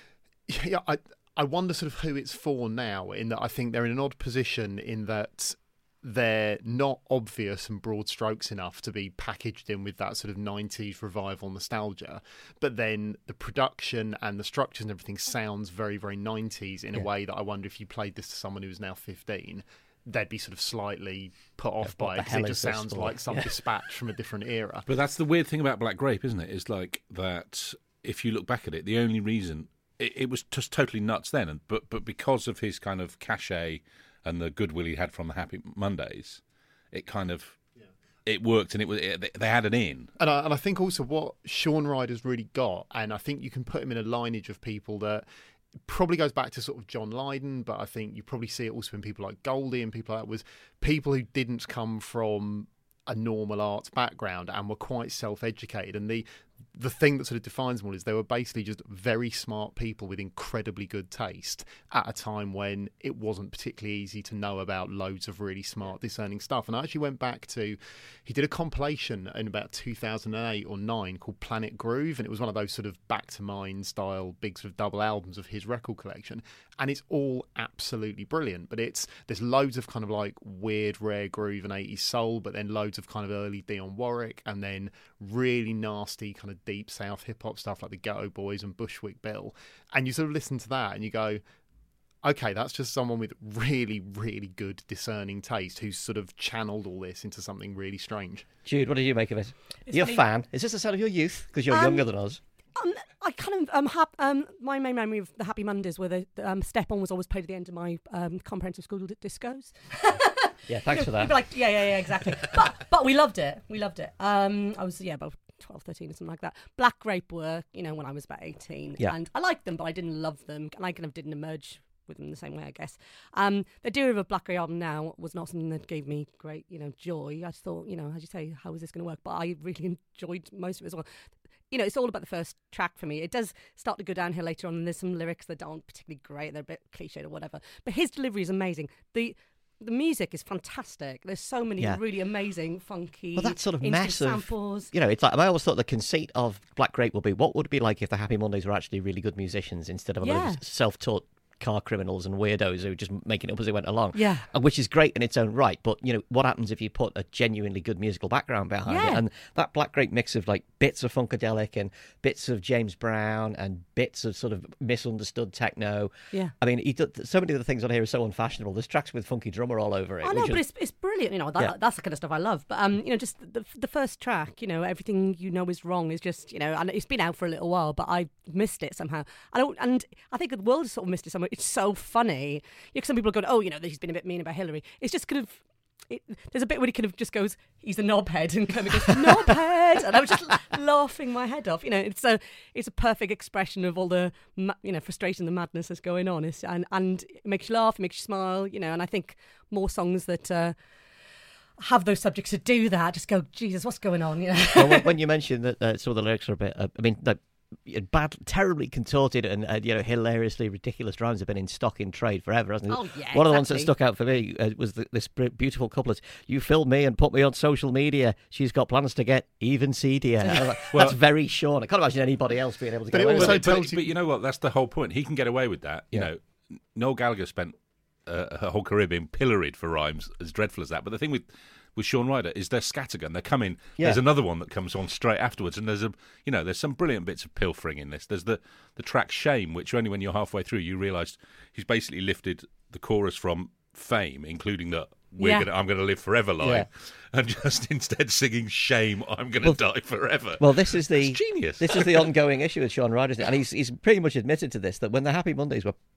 yeah. I I wonder sort of who it's for now. In that, I think they're in an odd position in that they're not obvious and broad strokes enough to be packaged in with that sort of nineties revival nostalgia, but then the production and the structures and everything sounds very, very nineties in a Yeah. way that I wonder if you played this to someone who was now fifteen, they'd be sort of slightly put off what by the it because hell it is just this sounds for? like some Yeah. dispatch from a different era. But that's the weird thing about Black Grape, isn't it? Is like that if you look back at it, the only reason it, it was just totally nuts then, and but but because of his kind of cachet and the goodwill he had from the Happy Mondays, it kind of it worked, and it was it, they had an in. And I, and I think also what Sean Ryder's really got, and I think you can put him in a lineage of people that probably goes back to sort of John Lydon, but I think you probably see it also in people like Goldie and people like that, was people who didn't come from a normal arts background and were quite self-educated. And the the thing that sort of defines them all is they were basically just very smart people with incredibly good taste at a time when it wasn't particularly easy to know about loads of really smart, discerning stuff. And I actually went back to, he did a compilation in about two thousand eight or nine called Planet Groove, and it was one of those sort of Back to Mind style big sort of double albums of his record collection. And it's all absolutely brilliant, but it's there's loads of kind of like weird, rare groove and eighties soul, but then loads of kind of early Dionne Warwick, and then really nasty kind of deep south hip hop stuff like the Ghetto Boys and Bushwick Bill. And you sort of listen to that and you go, okay, that's just someone with really, really good discerning taste who's sort of channeled all this into something really strange. Jude, what do you make of it? It's You're a funny- fan. Is this the sound of your youth? Because you're Um, younger than us. Um, I kind of um, hap- um my main memory of the Happy Mondays were the, the um, Step On was always played at the end of my um, comprehensive school d- discos. Yeah, thanks for You'd that. be like, yeah, yeah, yeah, exactly. but but we loved it. We loved it. Um, I was yeah about twelve, thirteen or something like that. Black Grape were, you know, when I was about eighteen, Yeah. and I liked them, but I didn't love them, and I kind of didn't emerge with them the same way, I guess. Um, the idea of a Black Grape album now was not something that gave me great, you know, joy. I just thought, you know, as you say, how is this going to work? But I really enjoyed most of it as well. You know, it's all about the first track for me. It does start to go downhill later on, and there's some lyrics that aren't particularly great. They're a bit cliched or whatever. But his delivery is amazing. The the music is fantastic. There's so many Yeah. really amazing, funky, Well, that sort of instant mess of, samples. you know, it's like I always thought the conceit of Black Grape would be what would it be like if the Happy Mondays were actually really good musicians instead of a load Yeah. of self-taught car criminals and weirdos who were just making it up as they went along. Yeah. And which is great in its own right, but you know what happens if you put a genuinely good musical background behind it? Yeah. And that Black Grape mix of like bits of funkadelic and bits of James Brown and bits of sort of misunderstood techno. Yeah. I mean, he did, so many of the things on here are so unfashionable. There's tracks with funky drummer all over it. I know, which but is- it's it's brilliant. You know, that, Yeah. that's the kind of stuff I love. But um, you know, just the the first track, you know, everything you know is wrong is just, you know, and it's been out for a little while, but I missed it somehow. I don't, and I think the world has sort of missed it somewhere. It's so funny. You know, some people are going, oh, you know, he's been a bit mean about Hillary. It's just kind of. It, there's a bit where he kind of just goes, he's a knobhead, and Kermit goes, knobhead, and I was just laughing my head off. You know, it's a it's a perfect expression of all the ma- you know frustration, the madness that's going on, it's, and and it makes you laugh, it makes you smile. You know, and I think more songs that uh, have those subjects to do that, just go, Jesus, what's going on? You know. well, when- when you mentioned that uh, some of the lyrics are a bit, uh, I mean, like, bad, terribly contorted and uh, you know hilariously ridiculous rhymes have been in stock in trade forever, hasn't it? Oh, yeah, One of the ones that exactly. stuck out for me uh, was the, this br- beautiful couplet: "You filmed me and put me on social media. She's got plans to get even seedier." I was like, Well- that's very Sean. I can't imagine anybody else being able to But get it away also with it. but, tells but, you- but you know what? That's the whole point. He can get away with that. You Yeah. know, Noel Gallagher spent uh, her whole career being pilloried for rhymes, as dreadful as that. But the thing with with Sean Ryder is they're scattergun. They come in. Yeah. There's another one that comes on straight afterwards, and there's a you know there's some brilliant bits of pilfering in this. There's the the track Shame, which only when you're halfway through you realise he's basically lifted the chorus from Fame, including the we're Yeah. gonna I'm gonna live forever line, Yeah. and just instead singing Shame, I'm gonna die forever. Well, this is the It's genius. This is the ongoing issue with Sean Ryder, isn't it? And he's he's pretty much admitted to this, that when the Happy Mondays were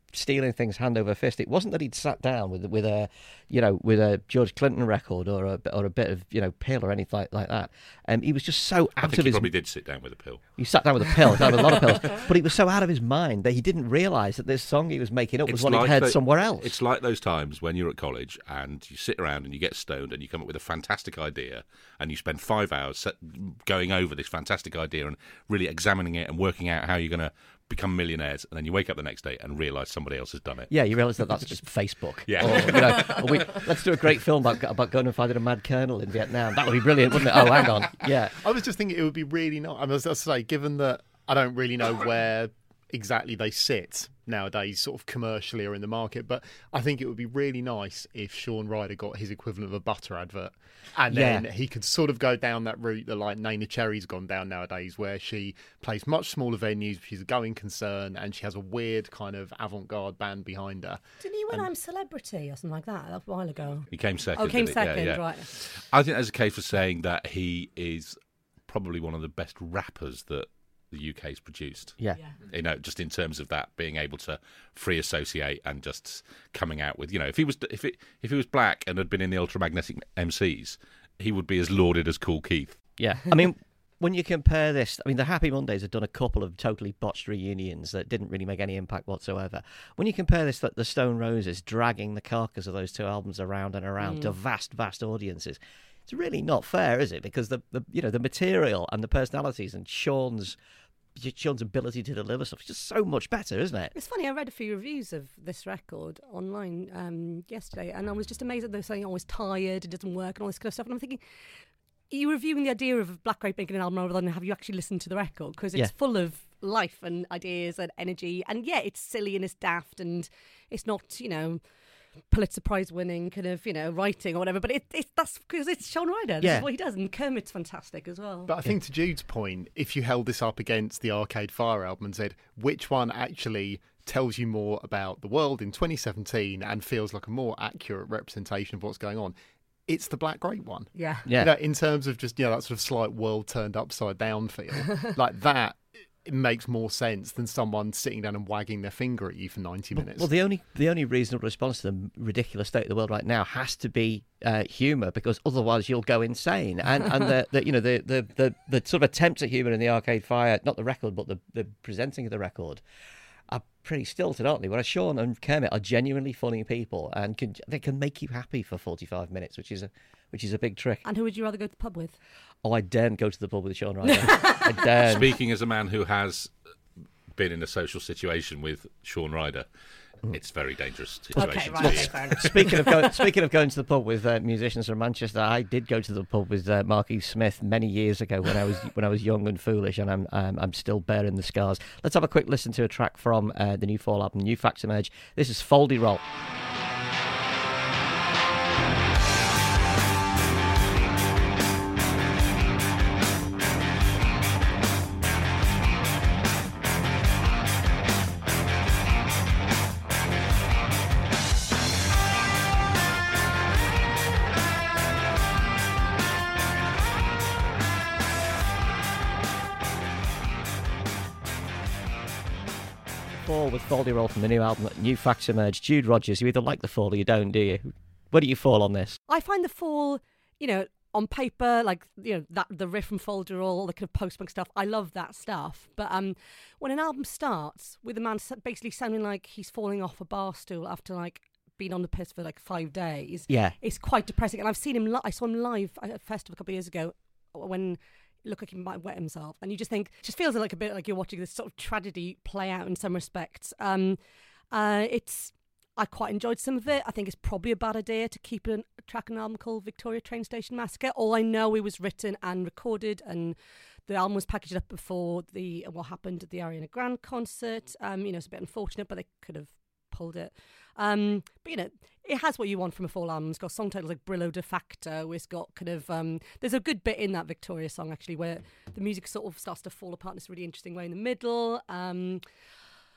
stealing things hand over fist. It wasn't that he'd sat down with with a, you know, with a George Clinton record or a or a bit of, you know, pill or anything like, like that. Um, he was just so out I think of he his. probably did sit down with a pill. He sat down with a pill, sat with a lot of pills, but he was so out of his mind that he didn't realise that this song he was making up was It's one like he'd heard the- somewhere else. It's like those times when you're at college and you sit around and you get stoned and you come up with a fantastic idea and you spend five hours set, going over this fantastic idea and really examining it and working out how you're going to become millionaires, and then you wake up the next day and realise somebody else has done it. Yeah, you realise that that's just Facebook. Yeah. Or, you know, or we, let's do a great film about, about going and finding a mad colonel in Vietnam. That would be brilliant, wouldn't it? Oh, hang on. Yeah. I was just thinking it would be really nice. I mean, as I say, given that I don't really know where exactly they sit nowadays, sort of commercially or in the market, but I think it would be really nice if Sean Ryder got his equivalent of a butter advert, and then Yeah. he could sort of go down that route that like Naina Cherry's gone down nowadays, where she plays much smaller venues, she's a going concern, and she has a weird kind of avant-garde band behind her. Didn't he win I'm Celebrity or something like that a while ago? He came second. Oh, came didn't he? Yeah, second, yeah. right. I think there's a case for saying that he is probably one of the best rappers that the U K's produced. Yeah. You know, just in terms of that being able to free associate and just coming out with, you know, if he was if it if he was black and had been in the Ultramagnetic M Cs, he would be as lauded as Cool Keith. Yeah. I mean, when you compare this, I mean, the Happy Mondays have done a couple of totally botched reunions that didn't really make any impact whatsoever. When you compare this, that the Stone Roses dragging the carcass of those two albums around and around to vast, vast audiences, it's really not fair, is it? Because the, the you know the material and the personalities and Sean's Sean's ability to deliver stuff is just so much better, isn't it? It's funny, I read a few reviews of this record online um, yesterday, and I was just amazed that they're saying, oh, it's tired, it doesn't work, and all this kind of stuff. And I'm thinking, are you reviewing the idea of Black Grape making an album rather than have you actually listened to the record? Because it's Yeah. full of life and ideas and energy. And yeah, it's silly and it's daft and it's not, you know, Pulitzer Prize winning kind of, you know, writing or whatever. But it, it's that's because it's Sean Ryder. This Yeah. is what he does. And Kermit's fantastic as well. But I think to Jude's point, if you held this up against the Arcade Fire album and said which one actually tells you more about the world in twenty seventeen and feels like a more accurate representation of what's going on, it's the Black Grape one. yeah. Yeah. You know, in terms of just, you know, that sort of slight world turned upside down feel, like that, it makes more sense than someone sitting down and wagging their finger at you for ninety minutes. Well, the only the only reasonable response to the ridiculous state of the world right now has to be uh, humour, because otherwise you'll go insane. And and the, the you know the, the, the, the sort of attempts at humour in the Arcade Fire, not the record, but the, the presenting of the record, are pretty stilted, aren't they? Whereas Sean and Kermit are genuinely funny people and can they can make you happy for forty-five minutes, which is a which is a big trick. And who would you rather go to the pub with? Oh, I daren't go to the pub with Sean Ryder. I daren't. Speaking as a man who has been in a social situation with Sean Ryder, it's a very dangerous situation Okay, to right. be Okay, in. fair enough. Speaking of go- speaking of going to the pub with uh, musicians from Manchester, I did go to the pub with uh, Mark E. Smith many years ago when I was when I was young and foolish, and I'm um, I'm still bearing the scars. Let's have a quick listen to a track from uh, the new Fall album, New Facts Emerge. This is Foldy Roll. Fall with Foldy Roll from the new album, New Facts Emerge. Jude Rogers, you either like the Fall or you don't, do you? Where do you fall on this? I find the Fall, you know, on paper, like, you know, that the riff from Folder, all the kind of post-punk stuff, I love that stuff. But um, when an album starts with a man basically sounding like he's falling off a bar stool after, like, being on the piss for, like, five days, Yeah. it's quite depressing. And I've seen him, li- I saw him live at a festival a couple of years ago when it looked like he might wet himself. And you just think, it just feels like a bit like you're watching this sort of tragedy play out in some respects. Um, uh, it's... I quite enjoyed some of it. I think it's probably a bad idea to keep an, track an album called Victoria Train Station Massacre. All I know, it was written and recorded, and the album was packaged up before the what happened at the Ariana Grande concert. Um, you know, it's a bit unfortunate, but they could have pulled it. Um, but you know, it has what you want from a Fall album. It's got song titles like Brillo de Facto. It's got kind of um, there's a good bit in that Victoria song actually where the music sort of starts to fall apart in this really interesting way in the middle. Um,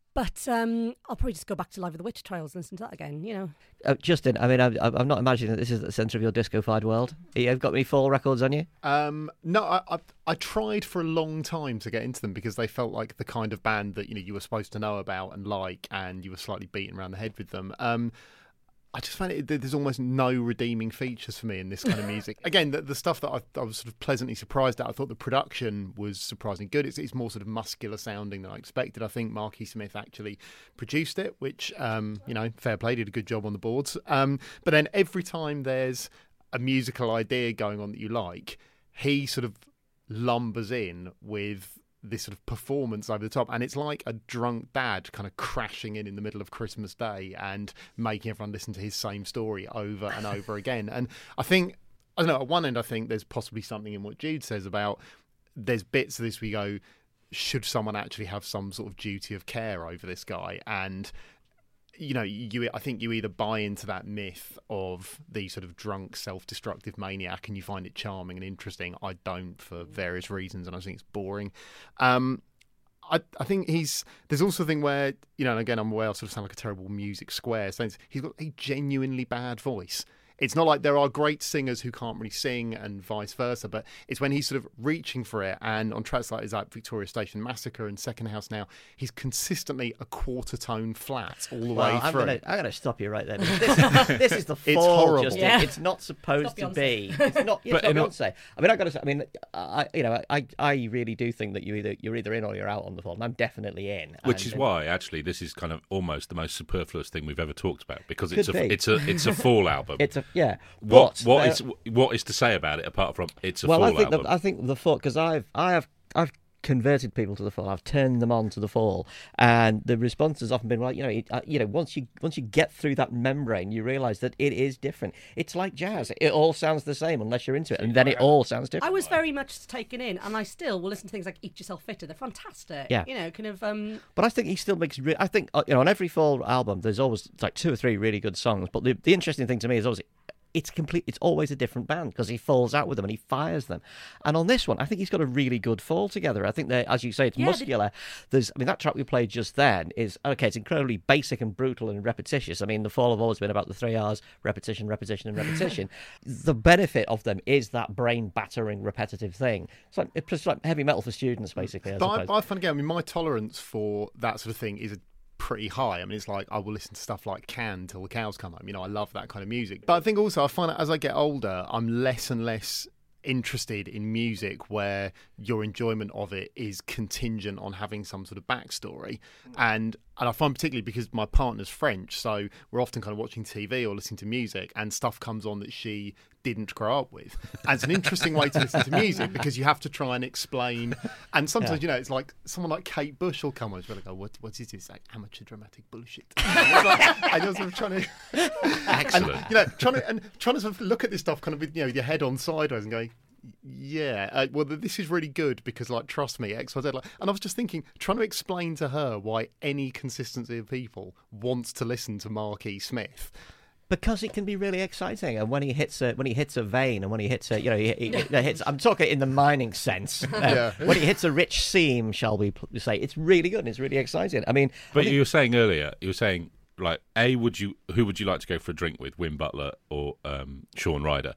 But um, I'll probably just go back to Live of the Witch Trials and listen to that again, you know. Uh, Justin, I mean, I'm, I'm not imagining that this is the centre of your disco-fied world. You've got any fall records on you? Um, no, I, I I tried for a long time to get into them because they felt like the kind of band that you know you were supposed to know about and like, and you were slightly beaten around the head with them. Um, I just found it, there's almost no redeeming features for me in this kind of music. Again, the, the stuff that I, I was sort of pleasantly surprised at, I thought the production was surprisingly good. It's, it's more sort of muscular sounding than I expected. I think Marky Smith actually produced it, which, um, you know, fair play, did a good job on the boards. Um, but then every time there's a musical idea going on that you like, he sort of lumbers in with this sort of performance over the top, and it's like a drunk dad kind of crashing in in the middle of Christmas Day and making everyone listen to his same story over and over again. And I think, I don't know, at one end I think there's possibly something in what Jude says about there's bits of this we go, should someone actually have some sort of duty of care over this guy? And you know, you I think you either buy into that myth of the sort of drunk, self-destructive maniac and you find it charming and interesting. I don't, for various reasons, and I think it's boring. Um, I, I think he's... There's also a thing where, you know, and again, I'm aware I sort of sound like a terrible music square. So he's got a genuinely bad voice. It's not like there are great singers who can't really sing and vice versa, but it's when he's sort of reaching for it. And on tracks like, like Victoria Station Massacre and Second House Now, he's consistently a quarter tone flat all the well, way I'm through. Gonna, I'm going to stop you right there. This, this is the It's fall, horrible. Justin. Yeah. It's not supposed It's to not be. It's not, it's But not in a- Beyonce. I mean, I got to say, I mean, I, you know, I, I really do think that you either you're either in or you're out on the fall, and I'm definitely in. Which And- is why, actually, this is kind of almost the most superfluous thing we've ever talked about, because Could it's a be. it's a it's a fall album. It's a yeah. what But what there- is what is to say about it apart from it's a well, fall I think album? that, I think the fall, because I've I have I've converted people to the fall. I've turned them on to the fall, and the response has often been, well, you know, it, uh, you know, once you once you get through that membrane, you realise that it is different. It's like jazz; it all sounds the same unless you're into it, and then it all sounds different. I was very much taken in, and I still will listen to things like Eat Yourself Fitter. They're fantastic. Yeah. You know, kind of... Um, But I think he still makes. Re- I think uh, you know, on every fall album, there's always like two or three really good songs. But the the interesting thing to me is always. It's complete. It's always a different band because he falls out with them and he fires them. And on this one, I think he's got a really good fall together. I think that, as you say, it's Yeah, the- muscular. There's, I mean, that track we played just then is okay. It's incredibly basic and brutal and repetitious. I mean, the fall have always been about the three R's: repetition, repetition, and repetition. The benefit of them is that brain battering, repetitive thing. It's like it's just like heavy metal for students, basically. I But I, suppose. but I find again, I mean, my tolerance for that sort of thing is pretty high. I mean, it's like I will listen to stuff like Can till the cows come home. You know, I love that kind of music. But I think also I find that as I get older, I'm less and less interested in music where your enjoyment of it is contingent on having some sort of backstory. And and I find particularly because my partner's French, so we're often kind of watching T V or listening to music and stuff comes on that she didn't grow up with. And it's an interesting way to listen to music because you have to try and explain. And sometimes, Yeah. you know, it's like someone like Kate Bush will come on and she'll go, what, what is this? Like amateur dramatic bullshit. And like, and you're sort of trying to... Excellent. And, you know, trying to, and trying to sort of look at this stuff kind of with, you know, with your head on sideways and going, yeah, uh, well, this is really good because, like, trust me, X, Y, Z. Like, and I was just thinking, trying to explain to her why any consistency of people wants to listen to Mark E. Smith. Because it can be really exciting, and when he hits a when he hits a vein, and when he hits a you know he, he, he hits. I'm talking in the mining sense. Uh, Yeah. When he hits a rich seam, shall we pl- say? It's really good. And it's really exciting. I mean, But I think- you were saying earlier, you were saying like, a would you who would you like to go for a drink with, Wim Butler or um, Sean Ryder?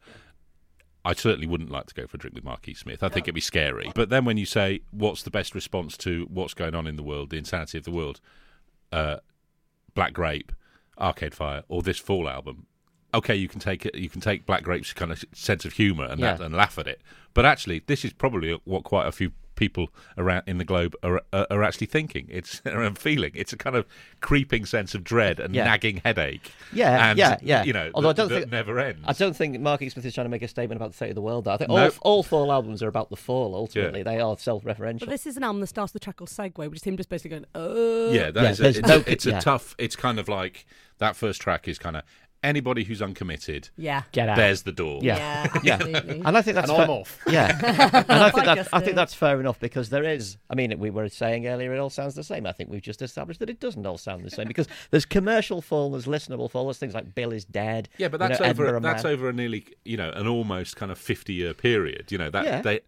I certainly wouldn't like to go for a drink with Marquis Smith. I think it'd be scary. But then when you say what's the best response to what's going on in the world, the insanity of the world, uh, Black Grape, Arcade Fire, or this Fall album, okay, you can take it. You can take Black Grape's kind of sense of humour and that, Yeah. and laugh at it. But actually, this is probably what quite a few people around in the globe are are, are actually thinking. It's and feeling. It's a kind of creeping sense of dread and Yeah. nagging headache. Yeah, and, yeah, yeah. You know, Although I that, don't that think- never ends. I don't think Mark E. Smith is trying to make a statement about the state of the world. Though. I think No. all all Fall albums are about the fall. Ultimately, they are self-referential. But this is an album that starts with a track called Segway, which is him just basically going, oh. Yeah, that Yeah, is a, there's it's, no- a, it's yeah. a tough. It's kind of like that first track is kind of anybody who's uncommitted. Yeah. Get out. There's the door. Yeah. Yeah, Yeah. absolutely. And I think that's And fair- I'm off. Yeah, and I think Bye, that I think Justin. that's fair enough because there is. I mean, we were saying earlier, it all sounds the same. I think we've just established that it doesn't all sound the same because there's commercial fall, there's listenable fall, there's things like Bill is Dead. Yeah, but you that's know, over. Edinburgh That's Man. over a nearly, you know, an almost kind of fifty-year period. You know that Yeah. they.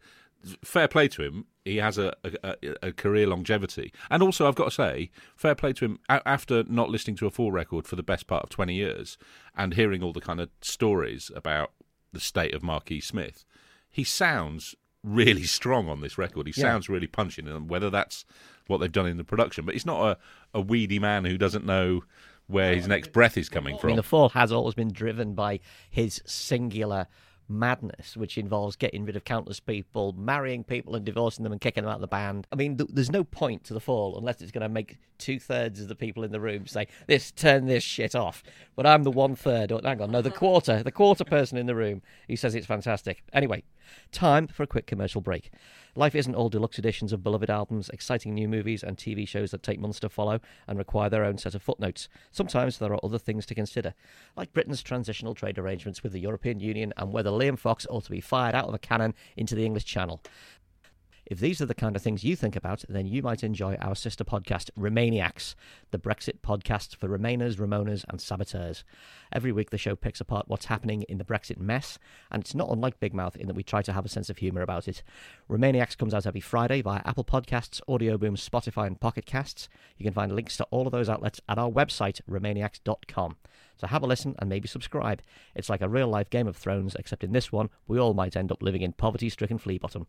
fair play to him. He has a, a, a career longevity. And also, I've got to say, fair play to him, a- after not listening to a full record for the best part of twenty years and hearing all the kind of stories about the state of Marquis Smith, he sounds really strong on this record. He Yeah. sounds really punching, and whether that's what they've done in the production. But he's not a, a weedy man who doesn't know where his next breath is coming I from. mean, The Fall has always been driven by his singular madness, which involves getting rid of countless people, marrying people and divorcing them and kicking them out of the band. I mean, th- there's no point to The Fall unless it's going to make two-thirds of the people in the room say, this, turn this shit off. But I'm the one-third, or hang on, no, the quarter, the quarter person in the room who says it's fantastic. Anyway, time for a quick commercial break. Life isn't all deluxe editions of beloved albums, exciting new movies and T V shows that take months to follow and require their own set of footnotes. Sometimes there are other things to consider, like Britain's transitional trade arrangements with the European Union and whether Liam Fox ought to be fired out of a cannon into the English Channel. If these are the kind of things you think about, then you might enjoy our sister podcast, Remainiacs, the Brexit podcast for Remainers, Ramonas and Saboteurs. Every week the show picks apart what's happening in the Brexit mess, and it's not unlike Big Mouth in that we try to have a sense of humour about it. Remainiacs comes out every Friday via Apple Podcasts, Audio Boom, Spotify and Pocket Casts. You can find links to all of those outlets at our website, remainiacs dot com. So have a listen and maybe subscribe. It's like a real-life Game of Thrones, except in this one, we all might end up living in poverty-stricken Flea Bottom.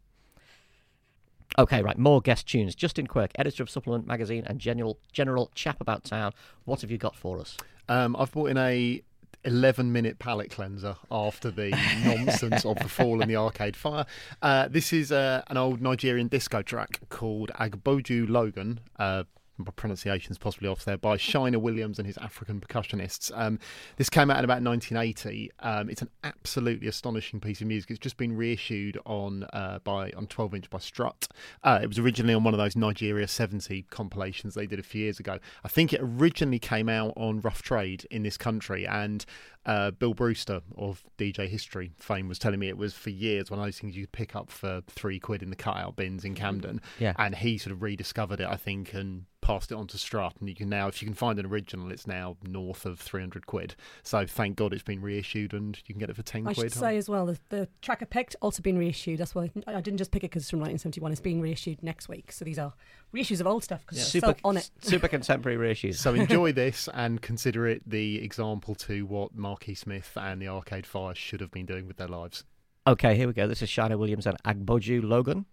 Okay, right, more guest tunes. Justin Quirk, editor of Supplement Magazine and general general chap about town. What have you got for us? Um, I've brought in a eleven minute palate cleanser after the nonsense of The Fall and the Arcade Fire. Uh, this is uh, an old Nigerian disco track called Agboju Logan. Uh, my pronunciation's possibly off there, by Shiner Williams and his African percussionists. Um, this came out in about nineteen eighty. Um, it's an absolutely astonishing piece of music. It's just been reissued on uh, by on twelve inch by Strut. Uh, it was originally on one of those Nigeria seventy compilations they did a few years ago. I think it originally came out on Rough Trade in this country, and uh, Bill Brewster of D J History fame was telling me it was for years one of those things you could pick up for three quid in the cutout bins in Camden. Yeah. And he sort of rediscovered it, I think, and passed it on to Strut, and you can now, if you can find an original, it's now north of three hundred quid. So thank God it's been reissued and you can get it for ten I quid. should say as well, the, the track I picked also been reissued. That's why I didn't just pick it because it's from nineteen seventy-one. It's being reissued next week. So these are reissues of old stuff because it's Super, so on it. super contemporary reissues. So enjoy this and consider it the example to what Marquis Smith and the Arcade Fire should have been doing with their lives. Okay, here we go. This is Shiner Williams and Agboju Logan.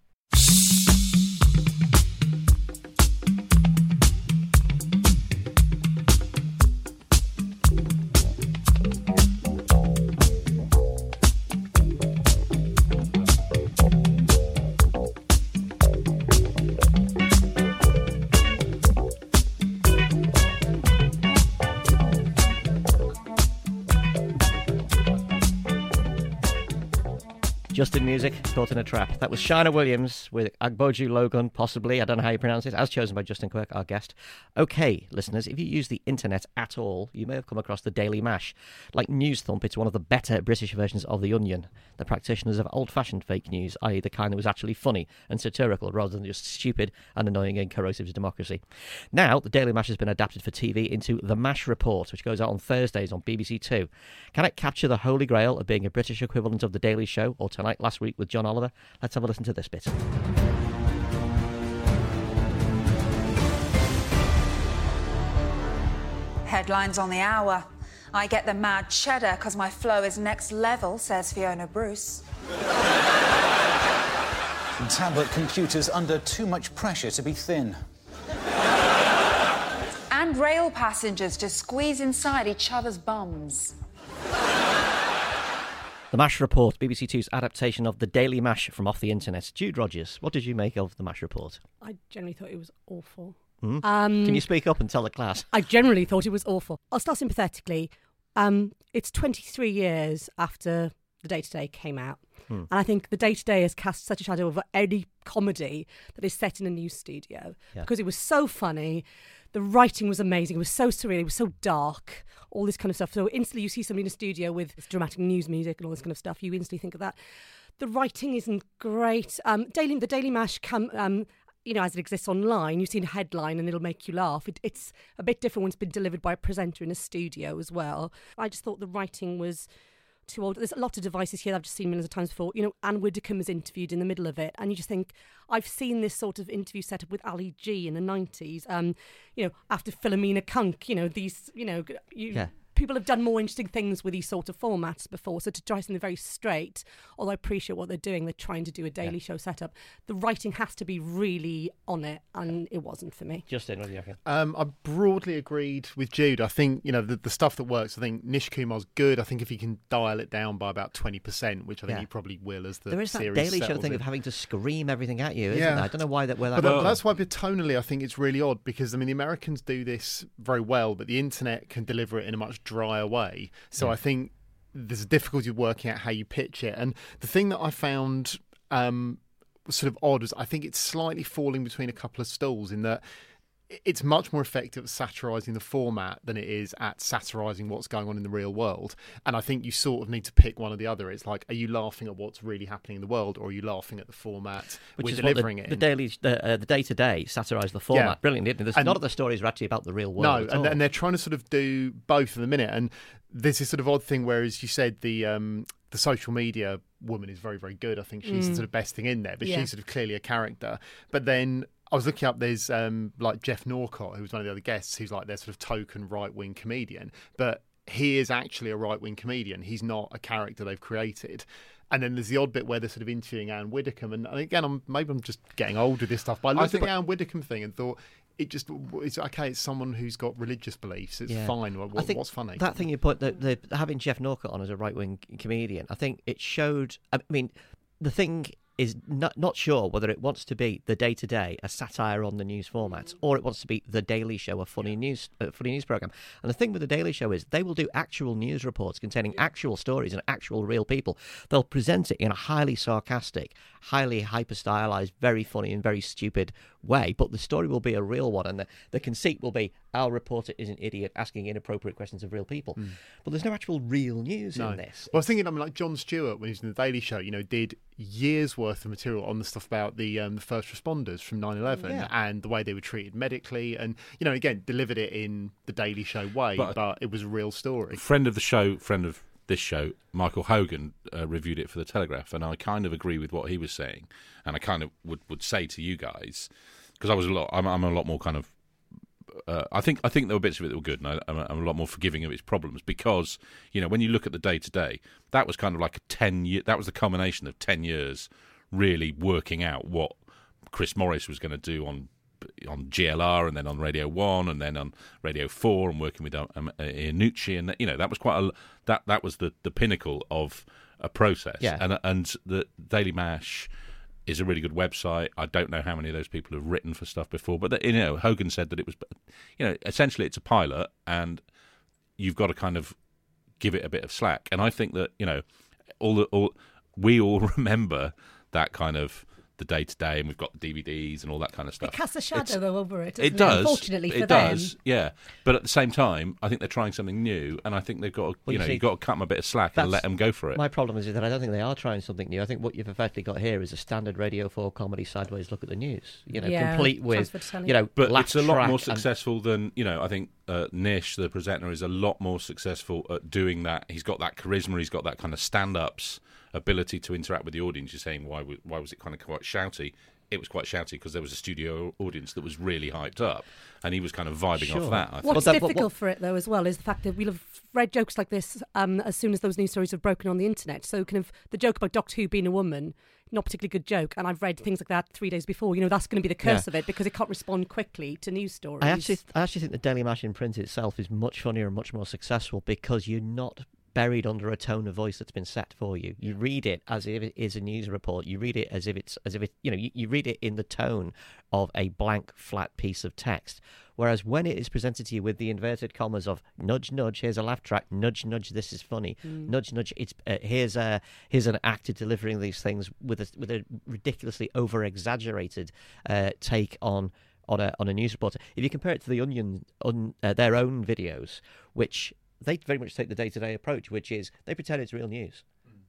Justin Music, Caught in a Trap. That was Shiner Williams with Agboju Logan, possibly. I don't know how you pronounce it, as chosen by Justin Quirk, our guest. Okay, listeners, if you use the internet at all, you may have come across the Daily Mash. Like News Thump, it's one of the better British versions of The Onion. The practitioners of old-fashioned fake news, that is the kind that was actually funny and satirical, rather than just stupid and annoying and corrosive to democracy. Now, the Daily Mash has been adapted for T V into The Mash Report, which goes out on Thursdays on B B C Two. Can it capture the holy grail of being a British equivalent of The Daily Show, or Tonight Last Week with John Oliver? Let's have a listen to this bit. Headlines on the hour. I get the mad cheddar because my flow is next level, says Fiona Bruce. Tablet computers under too much pressure to be thin. And rail passengers just squeeze inside each other's bums. The Mash Report, B B C Two's adaptation of The Daily Mash from off the internet. Jude Rogers, what did you make of The Mash Report? I generally thought it was awful. Hmm? Um, Can you speak up and tell the class? I generally thought it was awful. I'll start sympathetically. Um, it's twenty-three years after The Day Today came out. Hmm. And I think The Day Today has cast such a shadow over any comedy that is set in a news studio. Yeah. Because it was so funny. The writing was amazing. It was so surreal. It was so dark. All this kind of stuff. So instantly you see somebody in a studio with this dramatic news music and all this kind of stuff. You instantly think of that. The writing isn't great. Um, Daily, the Daily Mash, come, um, you know, as it exists online, you see a headline and it'll make you laugh. It, it's a bit different when it's been delivered by a presenter in a studio as well. I just thought the writing was too old. There's a lot of devices here that I've just seen millions of times before. You know, Anne Widdecombe was interviewed in the middle of it, and you just think, I've seen this sort of interview set up with Ali G in the nineties. Um, you know, after Philomena Kunk, you know, these, you know, you. Yeah. People have done more interesting things with these sort of formats before. So to try something very straight, although I appreciate what they're doing, they're trying to do a Daily Yeah. Show setup. The writing has to be really on it, and it wasn't for me. Justin, what do you reckon? Um, I broadly agreed with Jude. I think, you know, the, the stuff that works, I think Nish Kumar's good. I think if he can dial it down by about twenty percent, which I think Yeah. he probably will as the There is that series Daily Show settles thing in. of having to scream everything at you, isn't Yeah. there? I don't know why that where that But that- comes that's from. why, but tonally, I think it's really odd because I mean the Americans do this very well, but the internet can deliver it in a much drier way. So Yeah. I think there's a difficulty working out how you pitch it. And the thing that I found um, sort of odd was I think it's slightly falling between a couple of stools in that it's much more effective at satirising the format than it is at satirising what's going on in the real world. And I think you sort of need to pick one or the other. It's like, are you laughing at what's really happening in the world, or are you laughing at the format Which we're is what delivering the, it the in? daily, the, uh, the day-to-day satirise the format Yeah. brilliantly, didn't it? There's, And- none of the stories are actually about the real world No, at and, all. and they're trying to sort of do both in the minute. And there's this sort of odd thing where, as you said, the um, the social media woman is very, very good. I think she's the Mm. sort of best thing in there, but Yeah. she's sort of clearly a character. But then I was looking up, there's um, like Jeff Norcott, who was one of the other guests, who's like their sort of token right-wing comedian. But he is actually a right-wing comedian. He's not a character they've created. And then there's the odd bit where they're sort of interviewing Anne Widdecombe. And, and again, I'm, maybe I'm just getting old with this stuff, but I looked think- at the Anne Widdecombe thing and thought, it just, it's okay, it's someone who's got religious beliefs. It's Yeah. fine. What, I think what's funny? That thing you put, the, the, having Jeff Norcott on as a right-wing comedian, I think it showed. I mean, the thing is not not sure whether it wants to be the day-to-day, a satire on the news formats, or it wants to be the Daily Show, a funny news uh, funny news program. And the thing with the Daily Show is they will do actual news reports containing actual stories and actual real people. They'll present it in a highly sarcastic, highly hyper-stylized, very funny and very stupid way, but the story will be a real one, and the, the conceit will be our reporter is an idiot asking inappropriate questions of real people. But there's no actual real news No. in this. Well, I was thinking, I mean, like Jon Stewart, when he was in the Daily Show, you know, did years worth of material on the stuff about the um, the first responders from nine eleven Yeah. and the way they were treated medically, and you know, again, delivered it in the Daily Show way, but, But- it was a real story. Friend of the show, friend of this show, Michael Hogan uh, reviewed it for the Telegraph, and I kind of agree with what he was saying, and I kind of would, would say to you guys, because I was a lot, I'm, I'm a lot more kind of, uh, I think I think there were bits of it that were good, and I, I'm, a, I'm a lot more forgiving of its problems because you know when you look at the day to day, that was kind of like a ten year, that was the culmination of ten years really working out what Chris Morris was going to do on. on G L R and then on Radio One and then on Radio Four and working with um, um, Iannucci, and you know that was quite a that that was the, the pinnacle of a process. Yeah. And and the Daily Mash is a really good website. I don't know how many of those people have written for stuff before, but that, you know Hogan said that it was, you know, essentially it's a pilot and you've got to kind of give it a bit of slack. And I think that you know all the all we all remember that kind of. The day to day, and we've got the D V Ds and all that kind of stuff. It casts a shadow It's- though over it. It doesn't does. Unfortunately for it them. does. Yeah, but at the same time, I think they're trying something new, and I think they've got to, Well, you you know see, you've got to cut them a bit of slack that's and let them go for it. My problem is that I don't think they are trying something new. I think what you've effectively got here is a standard Radio four comedy sideways look at the news. You know, Yeah, complete with transfer to telly. you know, But laugh it's a lot track more and- successful than you know. I think uh, Nish, the presenter, is a lot more successful at doing that. He's got that charisma. He's got that kind of stand-ups ability to interact with the audience. You're saying why? w- Why was it kind of quite shouty? It was quite shouty because there was a studio audience that was really hyped up, and he was kind of vibing Sure. off that. I think. What's Well, that- what- difficult what- for it, though, as well, is the fact that we'll have read jokes like this um, as soon as those news stories have broken on the internet. So, kind of the joke about Doctor Who being a woman, not particularly good joke, and I've read things like that three days before. You know, that's going to be the curse Yeah. of it because it can't respond quickly to news stories. I actually, I actually think the Daily Mash in print itself is much funnier and much more successful because you're not buried under a tone of voice that's been set for you. You read it as if it is a news report. You read it as if it's as if it you know you, you read it in the tone of a blank flat piece of text. Whereas when it is presented to you with the inverted commas of nudge nudge, here's a laugh track, nudge nudge, this is funny, nudge nudge, it's uh, here's a here's an actor delivering these things with a with a ridiculously over exaggerated uh, take on. On a on a news reporter, if you compare it to the Onion, on uh, their own videos, which they very much take the day-to-day approach, which is they pretend it's real news.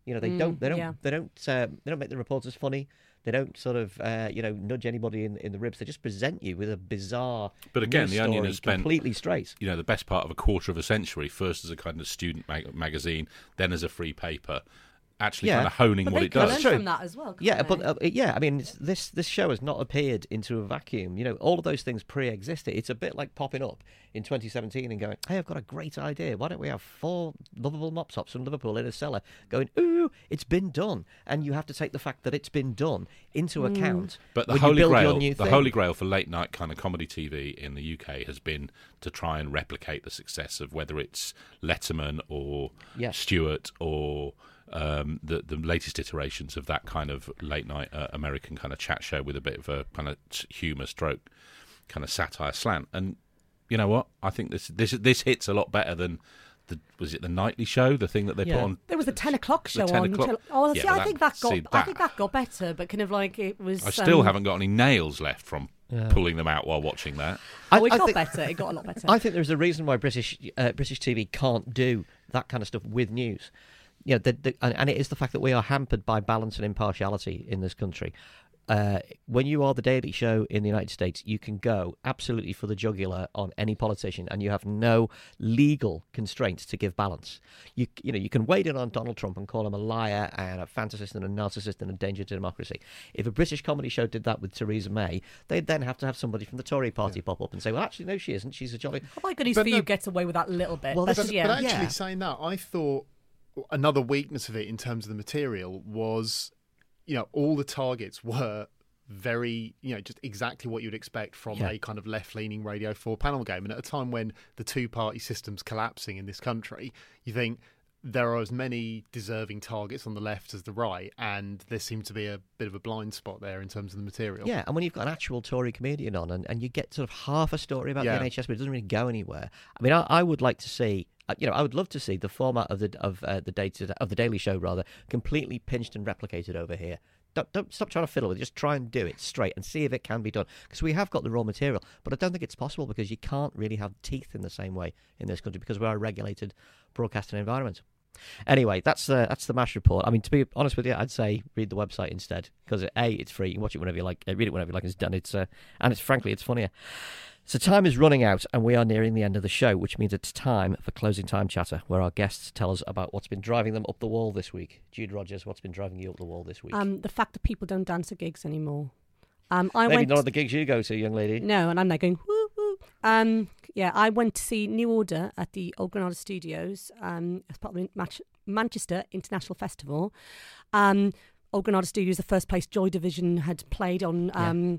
You know, they Mm, don't, they don't, yeah. they don't, uh, they don't make the reporters funny. They don't sort of, uh, you know, nudge anybody in, in the ribs. They just present you with a bizarre. But again, news The Onion story has spent completely straight. You know, the best part of a quarter of a century, first as a kind of student mag- magazine, then as a free paper, actually Yeah. kind of honing But what they it can does. learn True. from that as well. can't Yeah, they? but uh, yeah, I mean, it's, this this show has not appeared into a vacuum. You know, all of those things pre-existed. It's a bit like popping up in twenty seventeen and going, "Hey, I've got a great idea. Why don't we have four lovable mop tops from Liverpool in a cellar?" Going, "Ooh, it's been done," and you have to take the fact that it's been done into account. But the when you holy build your grail, new the thing. holy grail for late night kind of comedy T V in the U K has been to try and replicate the success of whether it's Letterman or Yes. Stewart or um, the the latest iterations of that kind of late night uh, American kind of chat show with a bit of a kind of humour stroke, kind of satire slant. And you know what? I think this this this hits a lot better than. The, was it the nightly show? The thing that they Yeah. put on. There was a ten o'clock show the ten on. o'clock. till- Oh, Yeah, see, but I that- think that got. see, I that- think that got better, but kind of like it was. I still um, haven't got any nails left from pulling them out while watching that. I- Oh, it I got think- better. It got a lot better. I think there's a reason why British uh, British T V can't do that kind of stuff with news. You know, the, the, and, and it is the fact that we are hampered by balance and impartiality in this country. Uh, when you are the Daily Show in the United States, you can go absolutely for the jugular on any politician, and you have no legal constraints to give balance. You you know you can wade in on Donald Trump and call him a liar and a fantasist and a narcissist and a danger to democracy. If a British comedy show did that with Theresa May, they'd then have to have somebody from the Tory party pop up and say, "Well, actually, no, she isn't. She's a jolly." Oh my goodness, But for no- you gets away with that little bit. Well, That's- this But, is- yeah. but actually, Yeah. saying that, I thought another weakness of it in terms of the material was, you know, all the targets were very, you know, just exactly what you'd expect from Yeah. a kind of left-leaning Radio four panel game. And at a time when the two-party system's collapsing in this country, you think there are as many deserving targets on the left as the right, and there seemed to be a bit of a blind spot there in terms of the material. Yeah, and when you've got an actual Tory comedian on, and, and you get sort of half a story about Yeah. the N H S, but it doesn't really go anywhere. I mean, I, I would like to see, uh, you know, I would love to see the format of the of uh, the data of the Daily Show rather completely pinched and replicated over here. Don't, don't stop trying to fiddle with it. Just try and do it straight and see if it can be done. Because we have got the raw material, but I don't think it's possible because you can't really have teeth in the same way in this country because we are a regulated broadcasting environment. Anyway, that's uh, that's the MASH report. I mean, to be honest with you, I'd say read the website instead because a it's free. You can watch it whenever you like. Uh, read it whenever you like. It's done. It's uh, and it's frankly it's funnier. So time is running out, and we are nearing the end of the show, which means it's time for closing time chatter, where our guests tell us about what's been driving them up the wall this week. Jude Rogers, what's been driving you up the wall this week? Um, the fact that people don't dance at gigs anymore. Um, I Maybe went. none of the gigs you go to, young lady. No, and I'm there going woo woo. Um, yeah, I went to see New Order at the Old Granada Studios um, as part of the Match- Manchester International Festival. Um, Old Granada Studios, the first place Joy Division had played on. Um,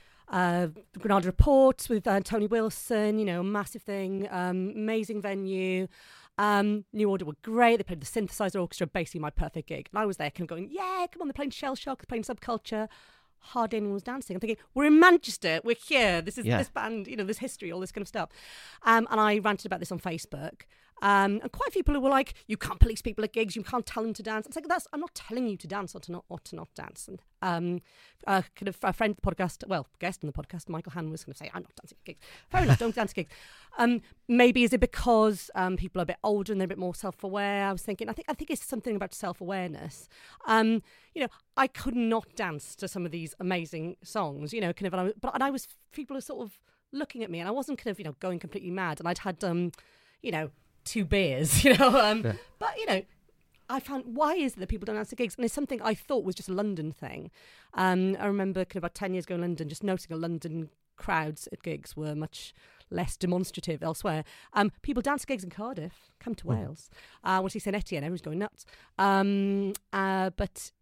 Uh, the Granada Reports with uh, Tony Wilson, you know, a massive thing, um, amazing venue. Um, New Order were great. They played the synthesizer orchestra, basically my perfect gig. And I was there kind of going, yeah, come on, they're playing Shell Shock, they're playing Subculture. Hardly anyone was dancing. I'm thinking, we're in Manchester, we're here, this is Yeah. this band, you know, this history, all this kind of stuff. Um, and I ranted about this on Facebook. Um, and quite a few people who were like, you can't police people at gigs, you can't tell them to dance. It's like, that's, I'm not telling you to dance or to not, or to not dance. And um, uh, kind of a friend of the podcast, well, guest on the podcast, Michael Han, was going to say, I'm not dancing at gigs. Fair enough, don't dance at gigs. Um, maybe is it because um, people are a bit older and they're a bit more self-aware? I was thinking, I think I think it's something about self-awareness. Um, you know, I could not dance to some of these amazing songs, you know, kind of, and I was, but and I was, people are sort of looking at me and I wasn't kind of, you know, going completely mad. And I'd had, um, you know, two beers, you know, um, Yeah. but, you know, I found, why is it that people don't dance at gigs? And it's something I thought was just a London thing. Um, I remember kind of about ten years ago in London, just noticing a London crowds at gigs were much less demonstrative elsewhere. Um, people dance at gigs in Cardiff, come to Mm. Wales. Uh, when I see Saint Etienne, everyone's going nuts. Um, uh, but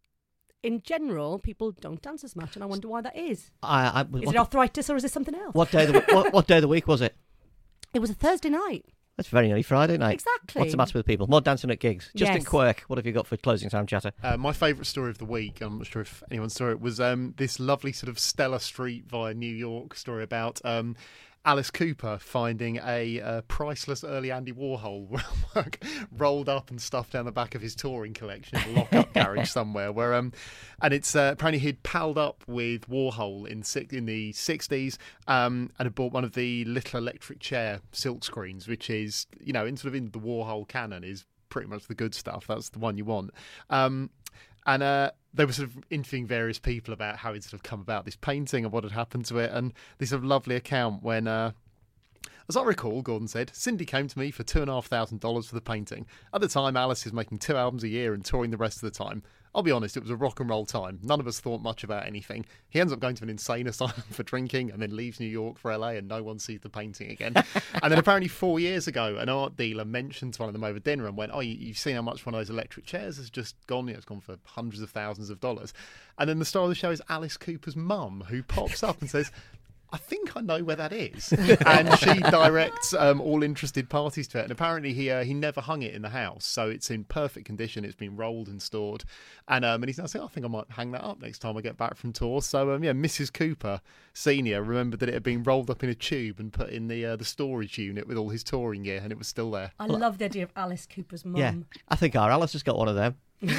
in general, people don't dance as much, and I wonder why that is. I, I, Is what, it arthritis or is it something else? what day? Of the, what, what day of the week was it? It was a Thursday night. That's very nearly Friday night. Exactly. What's the matter with people? More dancing at gigs. Justin Yes. Quirk, what have you got for closing time chatter? Uh, my favourite story of the week, I'm not sure if anyone saw it, was um, this lovely sort of Stella Street via New York story about um, Alice Cooper finding a uh, priceless early Andy Warhol work rolled up and stuffed down the back of his touring collection in a lock-up garage somewhere. Where um, and it's uh, apparently he'd palled up with Warhol in six, in the sixties um, and had bought one of the little electric chair silk screens, which is, you know, in sort of in the Warhol canon is pretty much the good stuff. That's the one you want. Um, and uh, they were sort of interviewing various people about how it sort of come about, this painting and what had happened to it. And this sort of lovely account when... Uh, As I recall, Gordon said, Cindy came to me for two and a half thousand dollars for the painting. At the time, Alice is making two albums a year and touring the rest of the time. I'll be honest, it was a rock and roll time. None of us thought much about anything. He ends up going to an insane asylum for drinking and then leaves New York for L A and no one sees the painting again. And then apparently four years ago, an art dealer mentioned to one of them over dinner and went, oh, you, you've seen how much one of those electric chairs has just gone? You know, it's gone for hundreds of thousands of dollars. And then the star of the show is Alice Cooper's mum, who pops up and says... I think I know where that is. And she directs um, all interested parties to it. And apparently he uh, he never hung it in the house. So it's in perfect condition. It's been rolled and stored. And um, and he's now saying, I think I might hang that up next time I get back from tour. So, um, yeah, Missus Cooper Senior remembered that it had been rolled up in a tube and put in the uh, the storage unit with all his touring gear. And it was still there. I love the idea of Alice Cooper's mum. Yeah, I think our Alice has got one of them.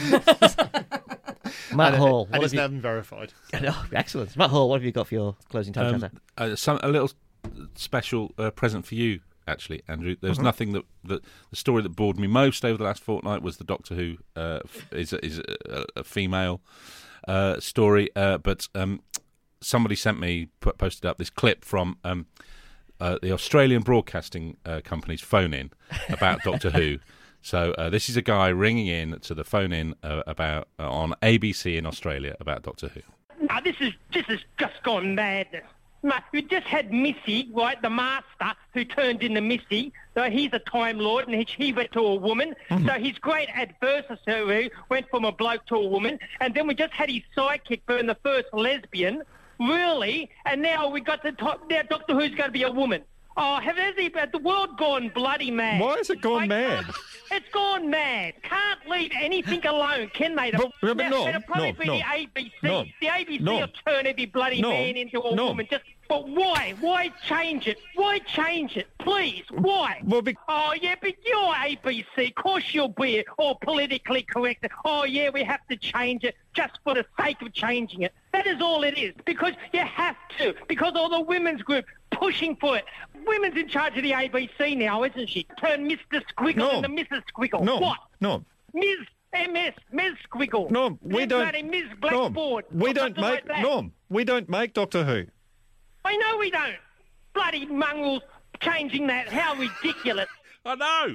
Matt and, Hall. And it's you... now been verified. Oh, excellent. Matt Hall, what have you got for your closing time, Um, chatter? uh, some, a little special uh, present for you, actually, Andrew. There's Uh-huh. nothing that, that... The story that bored me most over the last fortnight was the Doctor Who uh, f- is, a, is a, a female uh, story. Uh, but um, somebody sent me, put, posted up this clip from... Um, uh, the Australian Broadcasting uh, Company's phone-in about Doctor Who. So uh, this is a guy ringing in to the phone-in uh, about uh, on A B C in Australia about Doctor Who. Now, this is this has just gone madness. Mate, we just had Missy, right, the master, who turned into Missy. So he's a Time Lord, and he, he went to a woman. Mm-hmm. So his great adversary went from a bloke to a woman. And then we just had his sidekick burn the first lesbian. Really? And now we got the top. Now Doctor Who's going to be a woman. Oh, have has the world gone bloody mad? Why has it gone I mad? It's gone mad. Can't leave anything alone, can they? But, but now, no, it'll probably no, be no, the A B C. no, the A B C no, will turn every bloody no, man into a no. woman. Just, but why? Why change it? Why change it? Please, why? Well, be- oh, yeah, but you're A B C. Of course you'll be all politically correct. Oh, yeah, we have to change it just for the sake of changing it. That is all it is. Because you have to. Because all the women's group pushing for it. Women's in charge of the A B C now, isn't she? Turn Mister Squiggle No. into Missus Squiggle. No, What? no. Miz M S, Miz Squiggle. No, we Then don't. bloody Miz No, Blackboard. we or don't something make. like that. No, we don't make Doctor Who. I know we don't. Bloody mongrels changing that. How ridiculous. I know.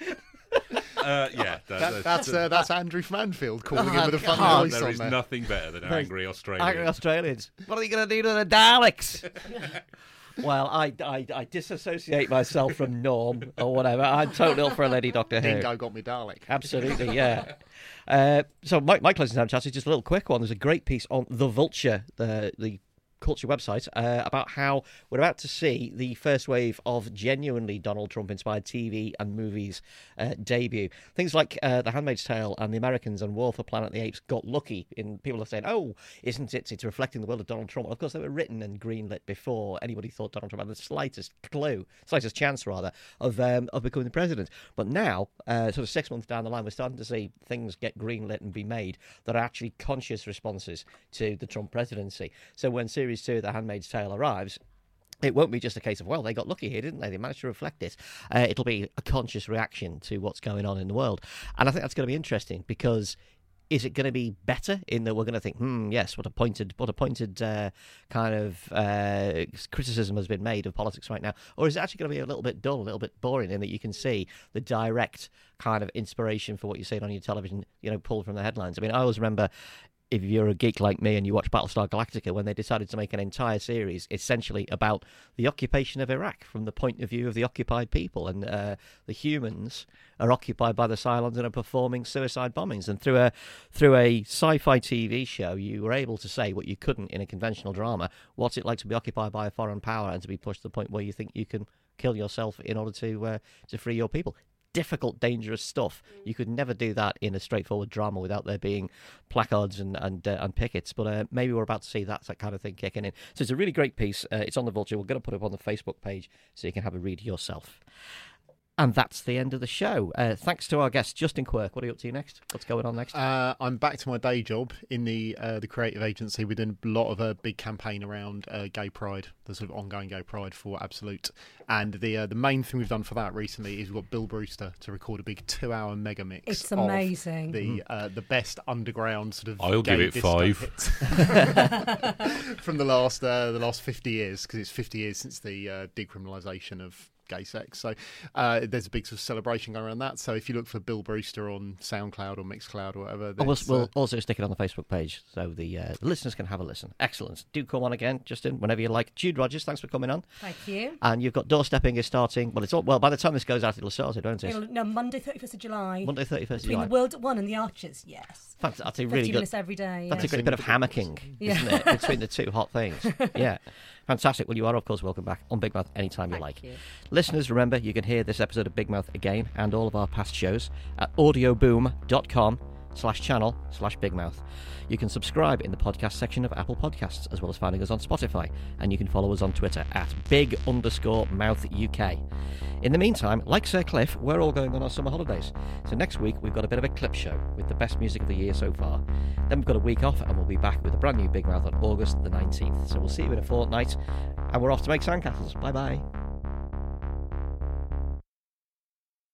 uh, yeah, that, That, that's uh, that's Andrew from Anfield calling Oh, in with a funny God. voice there on is there. nothing better than angry Australians. Angry Australians. What are you going to do to the Daleks? Well, I, I, I disassociate myself from Norm or whatever. I'm totally up for a Lady Doctor Who. Dingo got me Dalek. Absolutely, yeah. Uh, so my, my closing time chat is just a little quick one. There's a great piece on The Vulture, the the culture website, uh, about how we're about to see the first wave of genuinely Donald Trump-inspired T V and movies uh, debut. Things like uh, The Handmaid's Tale and The Americans and War for Planet of the Apes got lucky in people are saying, oh, isn't it? It's reflecting the world of Donald Trump. Well, of course, they were written and greenlit before anybody thought Donald Trump had the slightest clue, slightest chance, rather, of um, of becoming the president. But now, uh, sort of six months down the line, we're starting to see things get greenlit and be made that are actually conscious responses to the Trump presidency. So when Series two of The Handmaid's Tale arrives, it won't be just a case of, well, they got lucky here, didn't they? They managed to reflect it. Uh, it'll be a conscious reaction to what's going on in the world. And I think that's going to be interesting because is it going to be better in that we're going to think, hmm, yes, what a pointed, what a pointed uh, kind of uh, criticism has been made of politics right now? Or is it actually going to be a little bit dull, a little bit boring in that you can see the direct kind of inspiration for what you're seeing on your television, you know, pulled from the headlines? I mean, I always remember, if you're a geek like me and you watch Battlestar Galactica, when they decided to make an entire series essentially about the occupation of Iraq from the point of view of the occupied people, and uh, the humans are occupied by the Cylons and are performing suicide bombings. And through a through a sci-fi T V show, you were able to say what you couldn't in a conventional drama: what's it like to be occupied by a foreign power and to be pushed to the point where you think you can kill yourself in order to uh, to free your people. Difficult, dangerous stuff. You could never do that in a straightforward drama without there being placards and and, uh, and pickets. But uh, maybe we're about to see that, that kind of thing kicking in. So it's a really great piece. Uh, it's on The Vulture. We're going to put it up on the Facebook page so you can have a read yourself. And that's the end of the show. Uh, thanks to our guest, Justin Quirk. What are you up to next? What's going on next? Uh, I'm back to my day job in the uh, the creative agency. We're doing a lot of a big campaign around uh, gay pride, the sort of ongoing gay pride for Absolute. And the uh, the main thing we've done for that recently is we've got Bill Brewster to record a big two-hour mega mix. It's amazing. Of the uh, the best underground sort of. I'll gay give it disco five. hits from the last uh, the last fifty years, because it's fifty years since the uh, decriminalisation of gay sex. So uh, there's a big sort of celebration going around that. So if you look for Bill Brewster on SoundCloud or Mixcloud or whatever, Oh, we'll, there's, we'll uh, also stick it on the Facebook page so the, uh, the listeners can have a listen. Excellent. Do come on again, Justin, whenever you like. Jude Rogers, thanks for coming on. Thank you. And you've got Doorstepping is starting. Well, it's all, well by the time this goes out, it'll have started, won't it? It'll, no, Monday, thirty-first of July. Monday, thirty-first of Between July. the World at One and the Archers, yes. That's, that's a fifty really good. minutes every day. That's yeah. a great bit of hammocking, Yeah. isn't it, between the two hot things? Yeah. Fantastic. Well, you are, of course, welcome back on Big Mouth anytime you Thank like. you. Listeners, remember, you can hear this episode of Big Mouth again and all of our past shows at audioboom.com slash channel slash Big Mouth. You can subscribe in the podcast section of Apple Podcasts, as well as finding us on Spotify, and you can follow us on Twitter at big underscore mouth UK. In the meantime, like Sir Cliff, we're all going on our summer holidays. So next week, we've got a bit of a clip show with the best music of the year so far. Then we've got a week off, and we'll be back with a brand new Big Mouth on August the nineteenth. So we'll see you in a fortnight, and we're off to make sandcastles. Bye-bye.